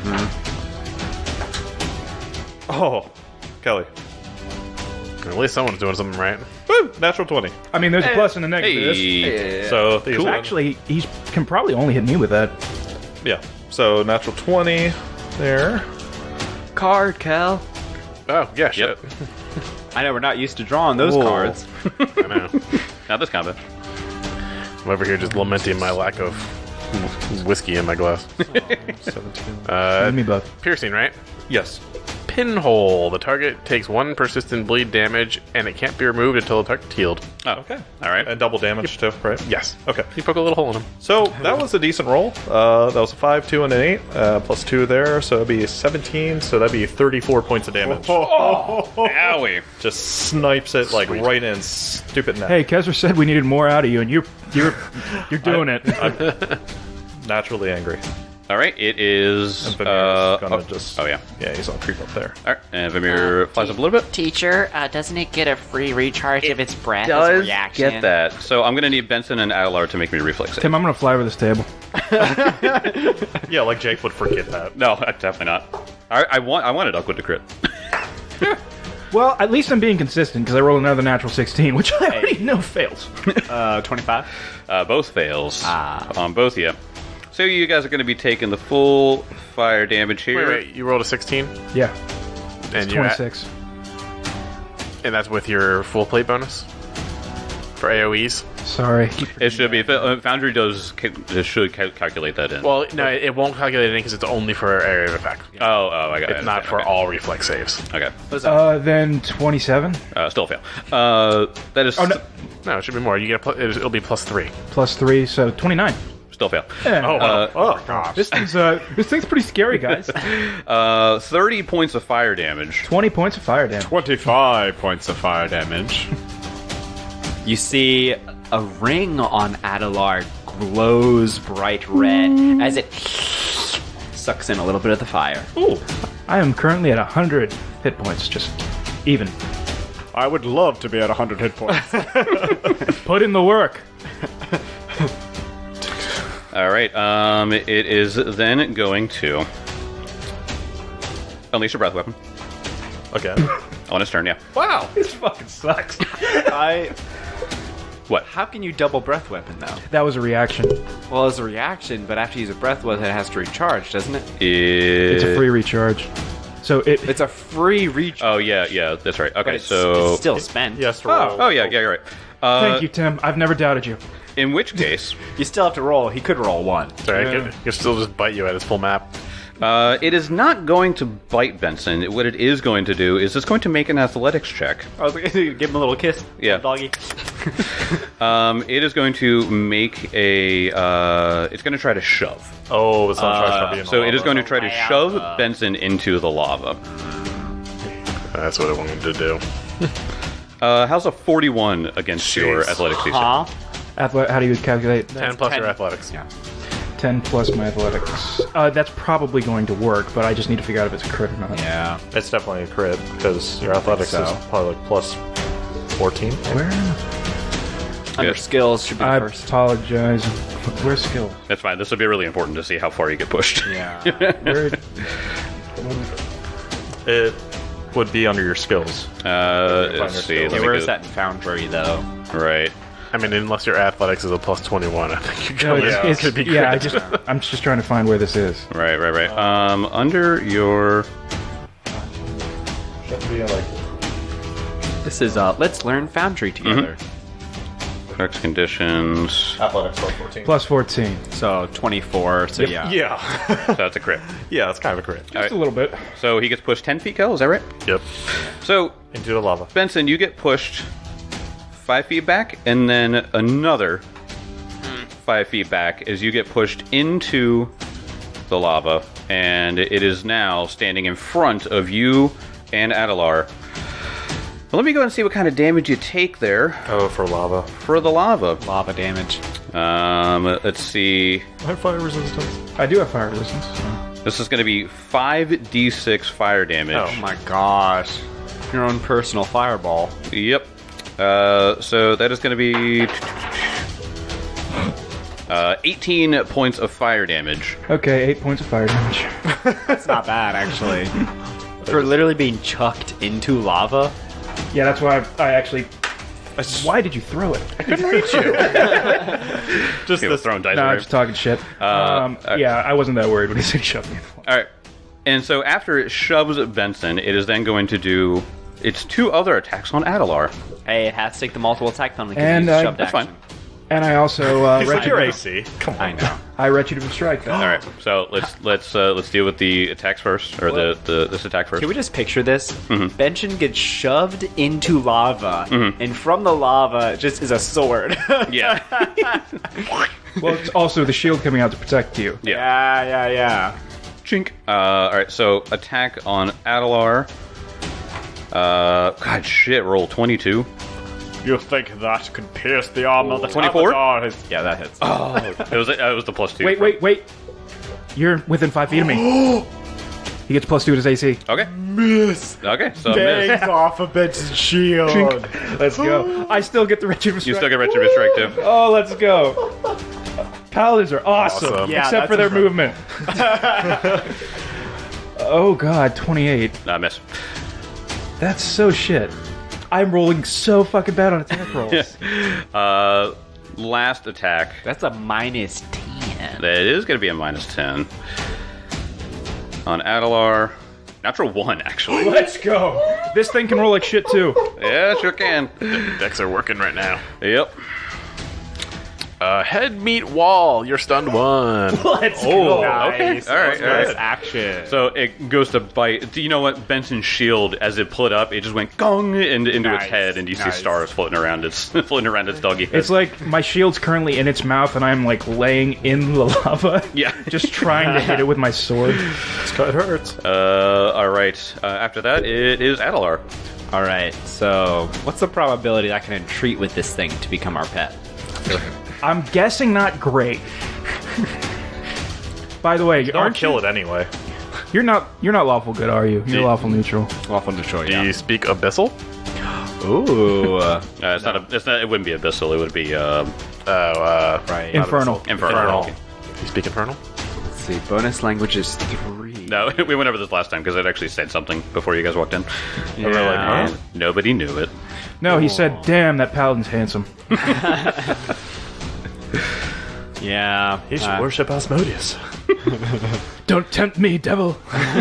Oh, Kelly. At least someone's doing something right. Woo! Natural 20. I mean, there's a plus and a negative to this. Hey. So these are- Actually, he can probably only hit me with that. yeah. So natural 20 there. Card, Cal. Oh, yeah, shit. Yep. I know we're not used to drawing those cards. I know. Not this combat. I'm over here just lamenting my lack of whiskey in my glass. 17. Me both. Piercing, right? Yes. Pinhole. The target takes 1 persistent bleed damage, and it can't be removed until the target's healed. Oh, Okay. all right. And double damage too, right? Yes. Okay. You poke a little hole in him. So that was a decent roll. That was a 5, 2, and an 8, plus 2 there, so it'd be 17. So that'd be 34 points of damage. Owie. Just snipes it like right in stupid neck. Hey, Kezra said we needed more out of you, and you're doing it. I'm naturally angry. All right, it is. And Vimir's gonna just. Oh, yeah. Yeah, he's on creep up there. All right, and Vimir flies up a little bit. Teacher, doesn't it get a free recharge of its breath as a Does reaction? get that. So I'm going to need Benson and Adelar to make me reflex save. Tim, I'm gonna fly over this table. Yeah, like Jake would forget that. No, definitely not. I wanted Uckwood to crit. Well, at least I'm being consistent because I rolled another natural 16, which I already know fails. 25. Both fails on both of you. So you guys are going to be taking the full fire damage here. Wait, you rolled a 16? Yeah, And you're 26. and that's with your full plate bonus? For AoEs? Sorry. It should be. Foundry should calculate that in. Well, no, it won't calculate it in because it's only for area of effect. oh, I got it. It's not for all reflex saves. Okay. Then 27 Still fail. That is. Oh, no. No, it should be more. You get it'll be plus 3. plus 3, so 29. Still fail. Yeah. Oh, wow. Oh, gosh. This thing's pretty scary, guys. 30 points of fire damage. 20 points of fire damage. 25 points of fire damage. You see a ring on Adelar glows bright red as it sucks in a little bit of the fire. Ooh. I am currently at 100 hit points, just even. I would love to be at 100 hit points. Put in the work. All right. It is then going to unleash your breath weapon Again. on its turn. Yeah. Wow. This fucking sucks. What? How can you double breath weapon though? That was a reaction. Well, as a reaction, but after you use a breath weapon, it has to recharge, doesn't it? It's a free recharge. So It's a free recharge. Oh yeah, that's right. but Okay, it's, so it's still spent. Yes, to roll. Oh yeah, you're right. thank you, Tim. I've never doubted you. In which case, You still have to roll. He could roll 1. Sorry, I can still just bite you at its full map. it is not going to bite Benson. What it is going to do is it's going to make an athletics check. I was going to give him a little kiss. Yeah. Doggy. It is going to make a. It's going to try to shove. Oh, it's not trying to be in the So it is lava. going to try to shove Benson into the lava. That's what I wanted to do. How's a 41 against your Jeez. athletics DC? Huh? How do you calculate? 10 plus your athletics. Yeah. 10 plus my athletics. That's probably going to work, but I just need to figure out if it's a crit or not. Yeah. It's definitely a crit because your athletics so. is probably like plus 14. Where? Under Yeah. skills should be I the first. apologize. Where's skill? That's fine. This will be really important to see how far you get pushed. Yeah. Where? It would be under your skills. Let's see. Yeah, let me Where is go- that in Foundry, though? Right. I mean, unless your athletics is a plus 21, I think you're No, going it's, could be yeah, crit. I'm just trying to find where this is. Right. Under your. This is Let's Learn Foundry together. Correct conditions. Athletics plus 14. Plus 14. So 24. So yeah. Yeah. So that's a crit. Yeah, it's kind of a crit. Just a little bit. So he gets pushed 10 feet, Kel, is that right? Yep. So, Into the lava. Benson, you get pushed 5 feet back, and then another 5 feet back as you get pushed into the lava, and it is now standing in front of you and Adelar. Well, let me go and see what kind of damage you take there Oh, for lava. for the lava. Lava damage. Let's see. I have fire resistance. I do have fire resistance. So. This is going to be 5d6 fire damage. Oh my gosh. Your own personal fireball. Yep. So that is going to be 18 points of fire damage. Okay, 8 points of fire damage. That's not bad, actually. For literally being chucked into lava. Yeah, that's why I actually. Why did you throw it? Just Okay, we're this. throwing dice No, I'm away. just talking shit. Yeah, I wasn't that worried when he said he shoved me. All right. And so after it shoves Benson, it is then going to do its 2 other attacks on Adelar. Hey, it has to take the multiple attack penalty And, because you shoved That's action. fine. And I also It's like your retributive. AC. Come on. I know. I retributive strike. Then. All right, so let's deal with the attacks first, or this attack first. Can we just picture this? Benson gets shoved into lava, and from the lava just is a sword. Yeah, Well, it's also the shield coming out to protect you. yeah. yeah. Chink. All right, so attack on Adelar. God, shit. Roll 22. You think that could pierce the armor that 24? Abaddar has... Yeah, that hits. Oh, it was the +2. Wait. You're within 5 feet of me. He gets +2 to his AC. Okay. Miss! Okay, so Bangs miss. off a Benson's shield. Let's go. I still get the retributive You strike. still get retributive. Oh, let's go. Paladins are awesome, Awesome. Yeah, except for that's their movement. Oh god, 28. Miss. That's so shit. I'm rolling so fucking bad on attack rolls. Last attack. That's a -10. That is going to be a -10 on Adelar. Natural 1, actually. Let's go. This thing can roll like shit too. Yeah, sure can. Decks are working right now. Yep. Head meet wall. You're stunned 1. Let's Oh, go. okay. All right. Nice action. So it goes to bite. Do you know what? Benson's shield, as it put up, it just went gong into its Nice, head, and you see nice. stars floating around its doggy head. It's like my shield's currently in its mouth and I'm like laying in the lava. Yeah. Just trying to hit it with my sword. It hurts. All right. After that, it is Adelar. All right. So, what's the probability that I can entreat with this thing to become our pet? I'm guessing not great. By the way, Don't kill it anyway. You're not lawful good, are you? You're See- lawful neutral. Lawful neutral. Do you speak Abyssal? Ooh. It's not. It wouldn't be Abyssal. It would be Right. Infernal. Infernal. You speak Infernal? Let's see. Bonus language is 3. No, we went over this last time because it actually said something before you guys walked in. Yeah. And nobody knew it. No, he said, "Damn, that paladin's handsome." Yeah. He should worship Asmodeus. Don't tempt me, devil.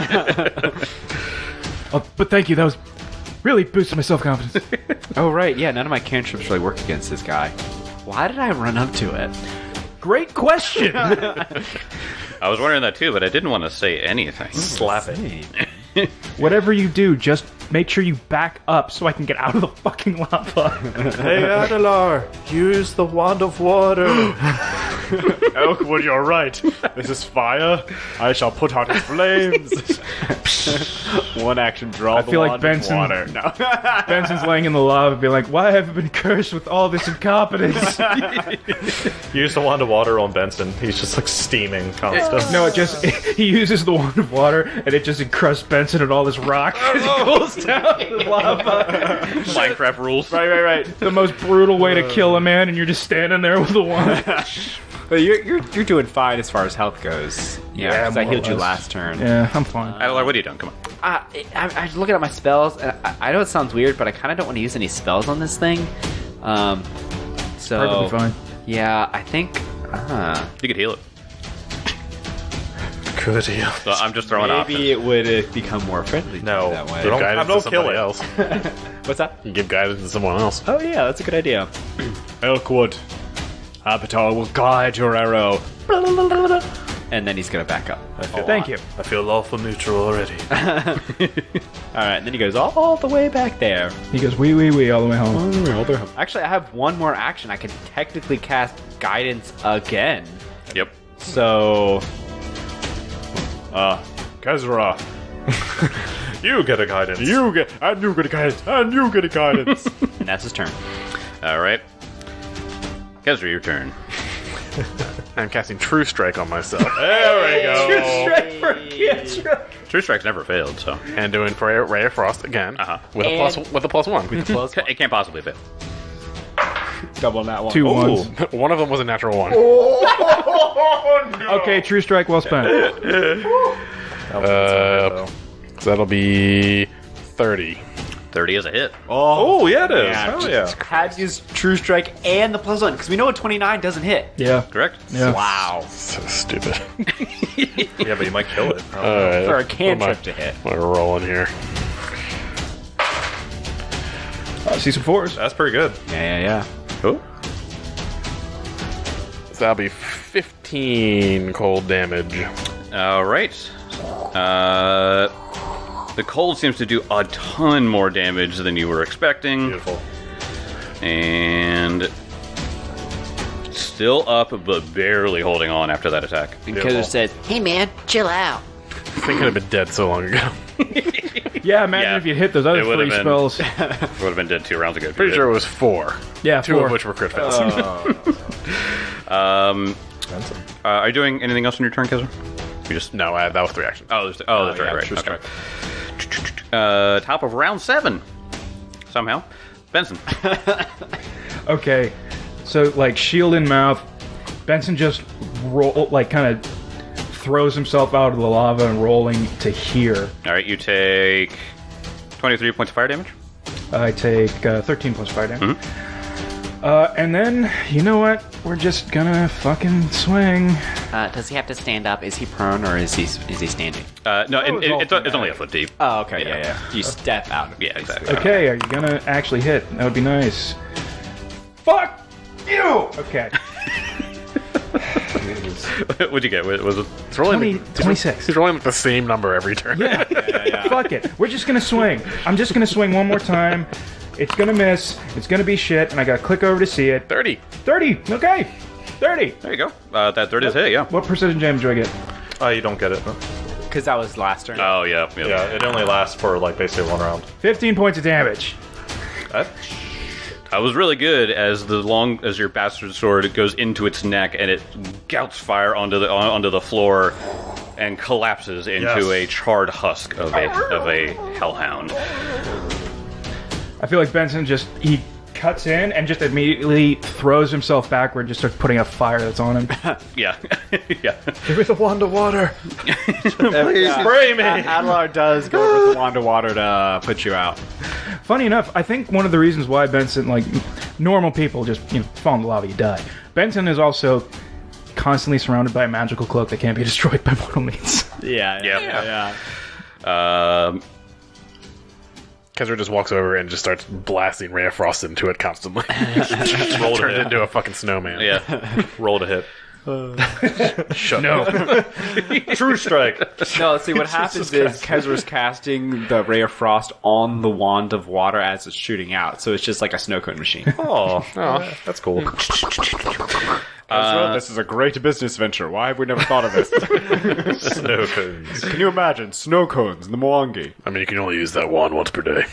But thank you. That was really boosted my self-confidence. Oh, right. Yeah, none of my cantrips really work against this guy. Why did I run up to it? Great question. I was wondering that too, but I didn't want to say anything. Slap it. Whatever you do, just make sure you back up so I can get out of the fucking lava. Hey, Adelar, use the wand of water. Elkwood, you're right. This is fire. I shall put out its flames. One action, draw the feel like wand of Benson- water. No. Benson's laying in the lava, being like, "Why have I been cursed with all this incompetence?" Use the wand of water on Benson. He's just like steaming constantly. No, it just he uses the wand of water, and it just encrusts Benson and all this rock as it goes down the lava. Minecraft rules. Right. The most brutal way to kill a man, and you're just standing there with the wand. But you're doing fine as far as health goes. Yeah, 'cause I more or healed you less. last turn. Yeah, I'm fine. Adelar, what are you doing? Come on. I'm looking at my spells, and I know it sounds weird, but I kind of don't want to use any spells on this thing. So Perfectly fine. yeah, I think. You could heal it. Good deal. So I'm just throwing Maybe it would become more friendly to No. me that way. Don't- Guidance have no to somebody kill it. else. What's that? You give guidance to someone else. Oh yeah, that's a good idea. Elkwood, Abaddar will guide your arrow. And then he's gonna back up. Thank you. I feel lawful neutral already. All right, and then he goes all the way back there. He goes wee all the way home. Actually, I have one more action. I can technically cast guidance again. Yep. So Kezra, You get a guidance. you get a guidance, and you get a guidance. and that's his turn. All right. Kezra, your turn. I'm casting True Strike on myself. There we go. True Strike's never failed, so And doing for Ray of Frost again. Uh-huh. With a +1. it can't possibly fail. Double that one. 2 ones. One of them was a natural 1. Okay, true strike, well spent. So that'll be 30. 30 is a hit. Oh, yeah, it is. Yeah, Oh, yeah. Had to use True Strike and the +1 because we know a 29 doesn't hit. Yeah. Correct? Yeah. Wow. So stupid. Yeah, but you might kill it. Alright. For a cantrip to hit. We're rolling here. See some 4s. That's pretty good. Yeah. Oh. So that'll be 15 cold damage. All right. The cold seems to do a ton more damage than you were expecting. Beautiful. And still up, but barely holding on after that attack. And Killer says, "Hey man, chill out." They could have been dead so long ago. Yeah, imagine Yeah. if you hit those other It would've 3 been- spells. Would have been dead 2 rounds ago. Pretty sure it was 4. Yeah, 2 4. of which were crit fails. Are you doing anything else on your turn, Kaiser? You just No, that was 3 actions. that's right. True Okay. Strike. Top of round 7. Somehow, Benson. Okay, so like shield in mouth, Benson just kind of throws himself out of the lava and rolling to here. All right, you take 23 points of fire damage. I take 13 plus fire damage. And then, you know what? We're just gonna fucking swing. Does he have to stand up? Is he prone or is he standing? No, it's all it's only a foot deep. Oh, okay, yeah. You step out. Yeah, exactly. Okay, are you gonna actually hit? That would be nice. Fuck you! Okay. What'd you get? Was it? It's rolling 26. He's rolling with the same number every turn. Yeah. Fuck it. We're just gonna swing. I'm just gonna swing one more time. It's gonna miss. It's gonna be shit, and I gotta click over to see it. 30. 30. Okay. 30. There you go. That 30 is hit. Yeah. What percentage damage do I get? You don't get it. Huh? Because that was last turn. Oh yeah. Yeah, it only lasts for like basically 1 round. 15 points of damage. That, I was really good as your bastard sword goes into its neck and it gouts fire onto the floor and collapses into a charred husk of a hellhound. I feel like Benson he cuts in and just immediately throws himself backward, just starts putting a fire that's on him. Yeah, yeah. give me the wand of water. Please spray me. Adlar does go over with the wand of water to put you out. Funny enough, I think one of the reasons why Benson, like normal people, just fall in the lava, you die. Benson is also constantly surrounded by a magical cloak that can't be destroyed by mortal means. Yeah. Kezra just walks over and just starts blasting Ray of Frost into it constantly. Roll to Turns hit. into a fucking snowman. Yeah. Roll to hit. Shut up. True strike. No, see what happens is Kezra's casting the Ray of Frost on the wand of water as it's shooting out, so it's just like a snow cone machine. Oh, that's cool. Ezra, this is a great business venture. Why have we never thought of this? Snow cones. Can you imagine snow cones in the Mwangi? I mean, you can only use that wand once per day.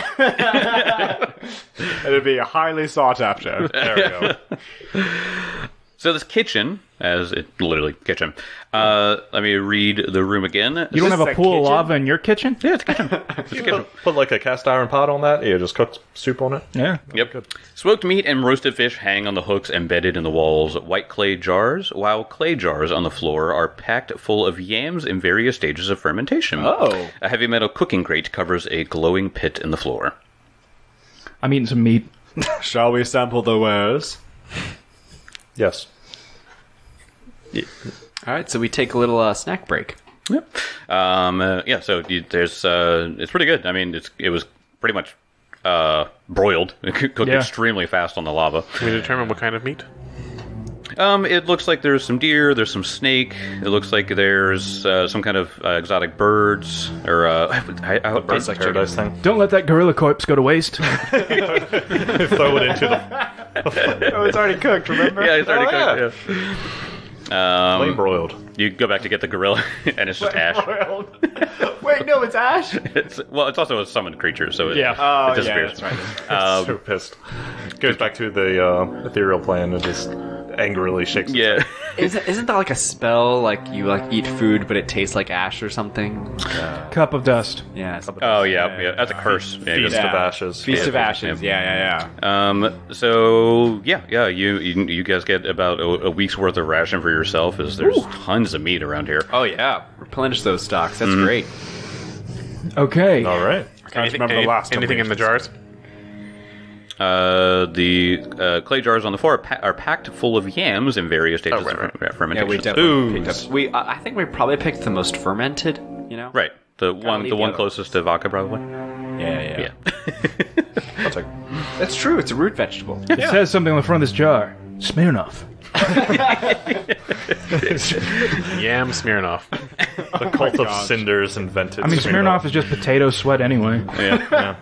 It'd be highly sought after. There we go. So this kitchen, as it literally kitchen. Let me read the room again. You don't have a this a pool of kitchen? lava in your kitchen? Yeah, it's a kitchen. It's a kitchen. Put like a cast iron pot on that. You just cook soup on it. Yeah. Yep. Smoked meat and roasted fish hang on the hooks embedded in the walls. White clay jars, while clay jars on the floor are packed full of yams in various stages of fermentation. Oh. A heavy metal cooking grate covers a glowing pit in the floor. I'm eating some meat. Shall we sample the wares? Yes. All right, so we take a little snack break. Yep. Yeah. So there's it's pretty good. I mean, it was pretty much broiled, cooked Yeah. extremely fast on the lava. Can we determine what kind of meat? It looks like there's some deer, there's some snake. It looks like there's some kind of exotic birds or Birds like paradise thing. Don't let that gorilla corpse go to waste. Throw it into the Oh, it's already cooked, remember? Yeah, it's already yeah. cooked. Yeah. flame broiled. You go back to get the gorilla, and it's just ash. Wait, no, it's Ash. It's also a summoned creature, so it, Yeah. it disappears. Yeah, that's right. So pissed. Goes back to the ethereal plane and just angrily shakes. its Yeah. Isn't that like a spell? Like you eat food, but it tastes like ash or something? Cup of dust. Yeah. Oh yeah. That's a curse. Yeah, Feast just- of ashes. Feast of Yeah. Ashes. Yeah. So yeah. You guys get about a week's worth of ration for yourself, as there's tons of meat around here. Oh yeah. Replenish those stocks. That's great. Okay. All right. Can't remember the last time anything we in the jars? The clay jars on the floor are packed full of yams in various stages right. of fermentation. Yeah, we definitely picked up. I think we probably picked the most fermented. You know. Right. The one leave the other closest to vodka, probably. Yeah. I'll take. That's true. It's a root vegetable. It says something on the front of this jar. Smirnoff. Yam Smirnoff. The cult of cinders invented. I mean, Smirnoff is just potato sweat anyway. Yeah.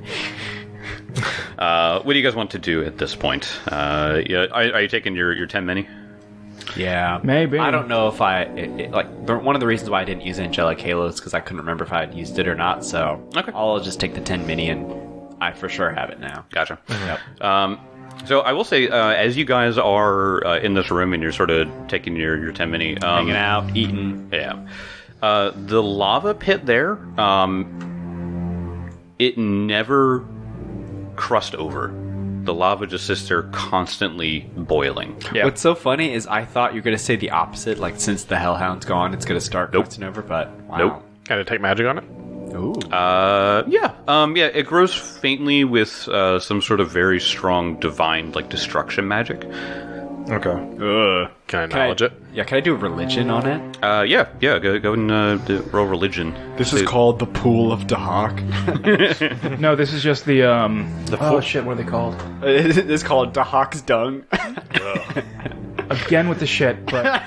What do you guys want to do at this point? Are you taking your 10 mini? Yeah, Maybe. I don't know if one of the reasons why I didn't use Angelic Halo is because I couldn't remember if I had used it or not. So Okay. I'll just take the 10 mini, and I for sure have it now. Gotcha. Yep. So I will say, as you guys are in this room and you're sort of taking your 10 mini, Hanging out, eating. yeah, the lava pit there, it never crust over. The lava just sits there constantly boiling. Yeah. What's so funny is I thought you were going to say the opposite. Like, since the Hellhound's gone, it's going to start crusting over. But wow. Nope. Can I take magic on it? Ooh. Yeah, it grows faintly with some sort of very strong divine, like, destruction magic. Okay. Can I knowledge it? Yeah, can I do a religion on it? Yeah, go and roll religion. This is called the Pool of Dahak. No, this is just the oh shit, what are they called? It's called Dahak's Dung. Again with the shit, but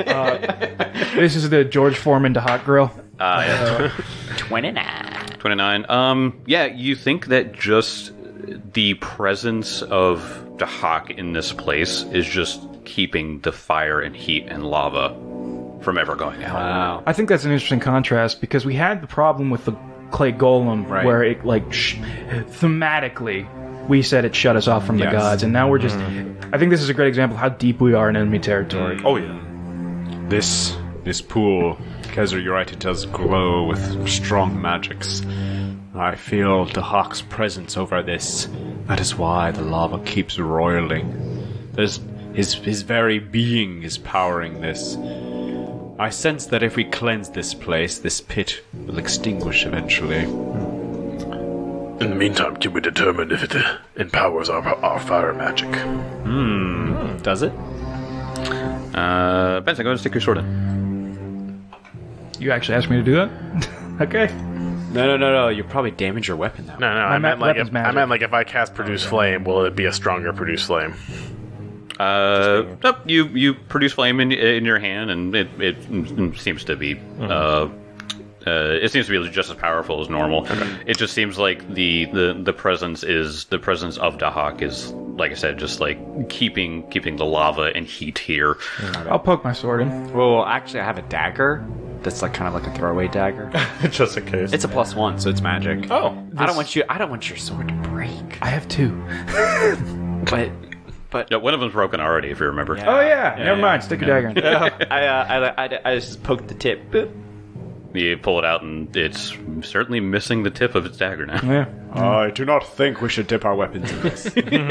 this is the George Foreman to Hot Grill. Yeah. 29. 29. Yeah, you think that just the presence of Dahak in this place is just keeping the fire and heat and lava from ever going out. Wow. I think that's an interesting contrast because we had the problem with the clay golem where it thematically we said it shut us off from the gods, and now we're just I think this is a great example of how deep we are in enemy territory. Oh yeah. This pool, Kezra, you're right, it does glow with strong magics. I feel Dahak's presence over this. That is why the lava keeps roiling. There's his very being is powering this. I sense that if we cleanse this place, this pit will extinguish eventually. In the meantime, can we determine if it empowers our fire magic? Does it? Benson, go ahead and stick your sword in. You actually asked me to do that? Okay. No. You probably damage your weapon though. No, I meant like weapons if I cast produce flame, will it be a stronger produce flame? Nope, you produce flame in your hand, and it seems to be it seems to be just as powerful as normal. It just seems like the presence of Dahak is, like I said, just like keeping the lava and heat here. I'll poke my sword in. Well, actually, I have a dagger. That's like kind of like a throwaway dagger. Just in case. It's a +1, so it's magic. Oh. I don't want your sword to break. I have 2. But Yeah, one of them's broken already, if you remember. Oh yeah, never mind. Stick your dagger in. I just poked the tip. Boop. You pull it out, and it's certainly missing the tip of its dagger now. Yeah. I do not think we should dip our weapons in this.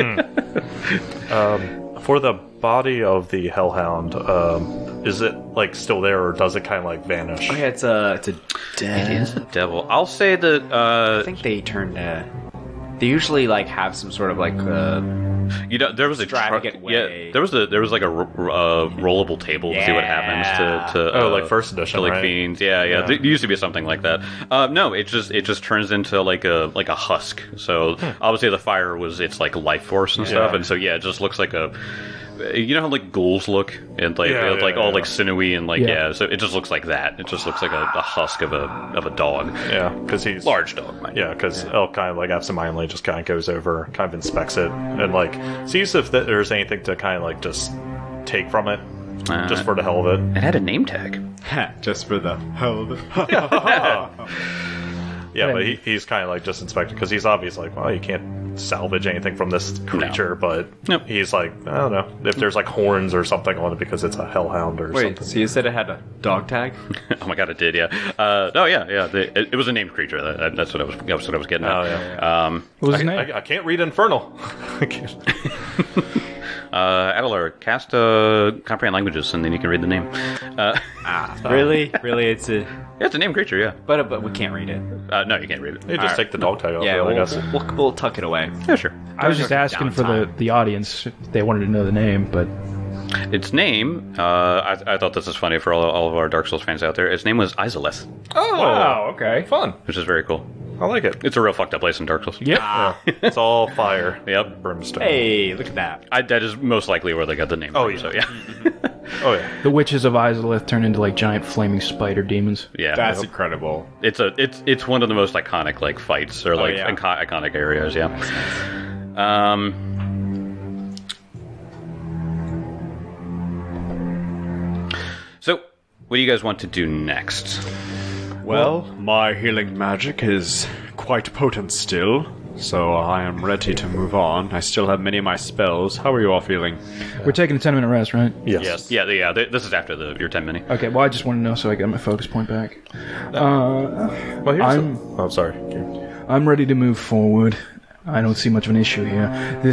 For the body of the Hellhound, is it like still there, or does it kind of like vanish? Oh yeah, it's a It is a devil. I'll say that. I think they turned. They usually like have some sort of like. There was a extravagant way. Yeah, there was like a rollable table to see what happens to like first edition, to like right? fiends. Yeah. There used to be something like that. No, it just turns into like a husk. So obviously the fire was its like life force and stuff, and so it just looks like a. You know how like ghouls look, and like all like sinewy and like so it just looks like that. It just looks like a husk of a dog. Yeah, because he's Large dog, mind you. Yeah, because Elk kind of like absentmindedly just kind of goes over, kind of inspects it, and like sees if there's anything to kind of like just take from it, just for the hell of it. It had a name tag. Just for the hell of it. Yeah, but he's kind of like just inspecting because he's obviously like, well, you can't salvage anything from this creature, but he's like, I don't know if there's like horns or something on it because it's a hellhound or something. So you said it had a dog tag? Oh my god, it did, yeah. It was a named creature. That's what I was getting at. Oh, yeah. What was his name? I can't read Infernal. Adelar, cast comprehend languages, and then you can read the name. Really? It's a... Yeah, it's a named creature, yeah. But we can't read it. No, you can't read it. You just take the dog tag off. Yeah, I guess. we'll tuck it away. Yeah, sure. I was just asking for the audience if they wanted to know the name, but Its name, I thought this was funny for all of our Dark Souls fans out there. Its name was Izalith, Oh, wow, okay. fun. which is very cool. I like it. It's a real fucked up place in Dark Souls. Yep. It's all fire. Yep. Brimstone. Hey, look at that. That is most likely where they got the name Oh, from, yeah. so yeah. Oh, yeah. The witches of Izalith turn into like giant flaming spider demons. Yeah. That's incredible. It's one of the most iconic like fights or like yeah. iconic areas, yeah. So, what do you guys want to do next? Well, my healing magic is quite potent still, so I am ready to move on. I still have many of my spells. How are you all feeling? We're taking a 10-minute rest, right? Yes. Yeah. This is after your 10 minute. Okay, well, I just want to know so I get my focus point back. Well, here's I'm- Oh, sorry. I'm ready to move forward. I don't see much of an issue here.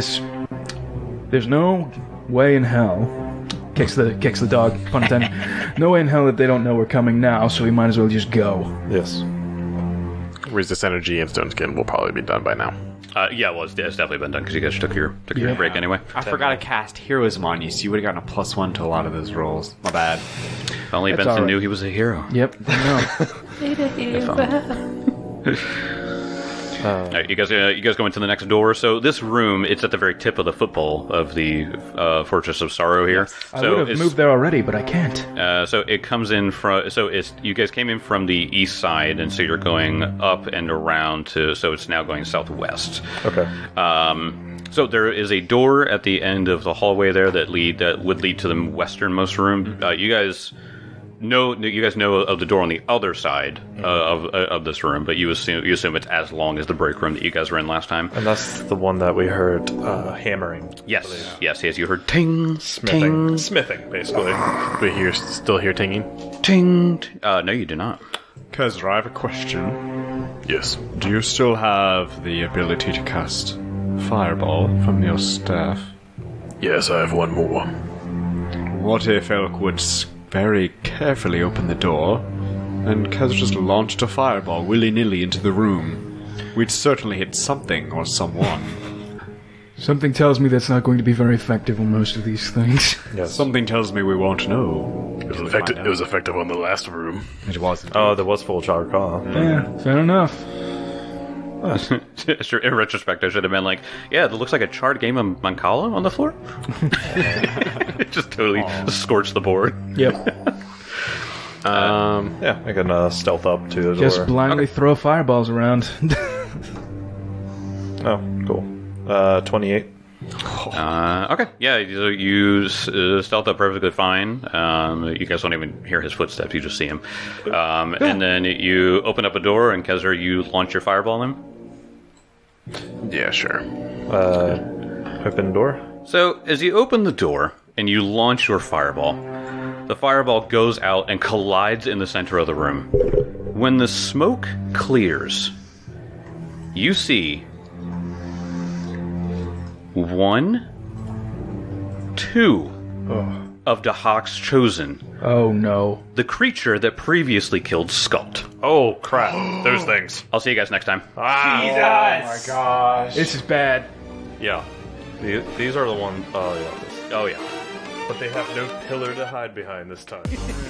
There's no way in hell. Kicks the dog, pun intended. No way in hell that they don't know we're coming now, so we might as well just go. Yes. Resist Energy and Stone Skin will probably be done by now. Yeah, well, it's definitely been done because you guys took your break anyway. I forgot to cast Heroism on you, so you would have gotten a +1 to a lot of those rolls. My bad. If only That's Benson all right. knew he was a hero. Yep. No. If only. All right, you guys go into the next door. So this room, it's at the very tip of the football of the Fortress of Sorrow here. I So would have it's- moved there already, but I can't. So it comes in from. So you guys came in from the east side, and so you're going up and around to. So it's now going southwest. Okay. So there is a door at the end of the hallway there that would lead to the westernmost room. You guys know of the door on the other side of this room, but you assume it's as long as the break room that you guys were in last time. And that's the one that we heard hammering. Yes. You heard ting, Smithing. Smithing, basically. We still hear tinging? ting. No, you do not. Kezra, I have a question. Yes. Do you still have the ability to cast Fireball from your staff? Yes, I have one more. What if Elk would very carefully open the door, and Kezra just launched a fireball willy-nilly into the room? We'd certainly hit something or someone. Something tells me that's not going to be very effective on most of these things. Yes. Something tells me we won't know. It was effective on the last room. It wasn't. Oh, there was full Charcoal. Yeah, fair enough. Sure, in retrospect, I should have been like, yeah, it looks like a charred game of Mancala on the floor. It just totally scorched the board. Yep. Yeah, I can stealth up to the Just door. blindly throw fireballs around. Oh, cool. 28. Okay, yeah, you stealth up perfectly fine. You guys don't even hear his footsteps; you just see him. And then you open up a door, and Kezra, you launch your fireball on him. Yeah, sure. Open door. So, as you open the door and you launch your fireball, the fireball goes out and collides in the center of the room. When the smoke clears, you see 1, 2 of Dahak's chosen, Oh no. the creature that previously killed Sculpt. Oh, crap. Those things. I'll see you guys next time. This is bad. Yeah. These are the ones. Oh, yeah. Oh, yeah. But they have no pillar to hide behind this time.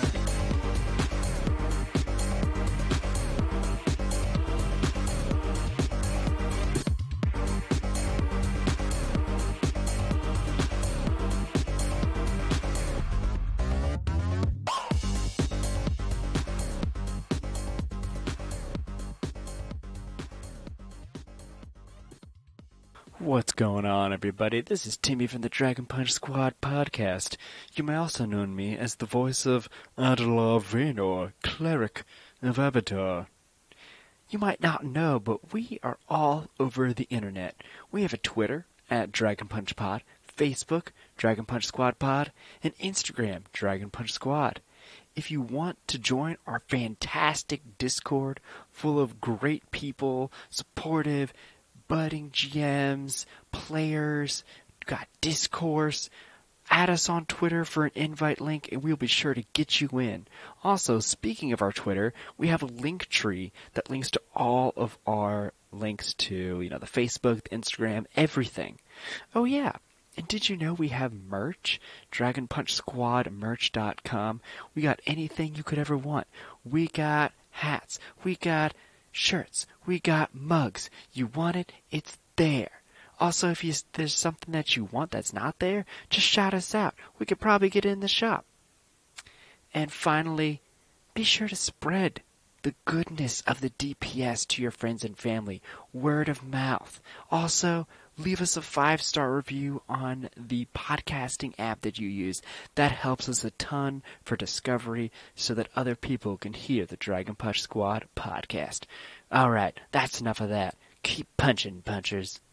What's going on, everybody? This is Timmy from the Dragon Punch Squad podcast. You may also know me as the voice of Adelar Vaynor, Cleric of Avatar. You might not know, but we are all over the internet. We have a Twitter, at Dragon Punch Pod, Facebook, Dragon Punch Squad Pod, and Instagram, Dragon Punch Squad. If you want to join our fantastic Discord full of great people, supportive, budding GMs, players, got discourse. Add us on Twitter for an invite link, and we'll be sure to get you in. Also, speaking of our Twitter, we have a link tree that links to all of our links to, the Facebook, the Instagram, everything. Oh yeah, and did you know we have merch? DragonPunchSquadMerch.com. We got anything you could ever want. We got hats. We got shirts. We got mugs. You want it? It's there. Also, if there's something that you want that's not there, just shout us out. We could probably get it in the shop. And finally, be sure to spread the goodness of the DPS to your friends and family. Word of mouth. Also, leave us a 5-star review on the podcasting app that you use. That helps us a ton for discovery so that other people can hear the Dragon Punch Squad podcast. Alright, that's enough of that. Keep punching, punchers.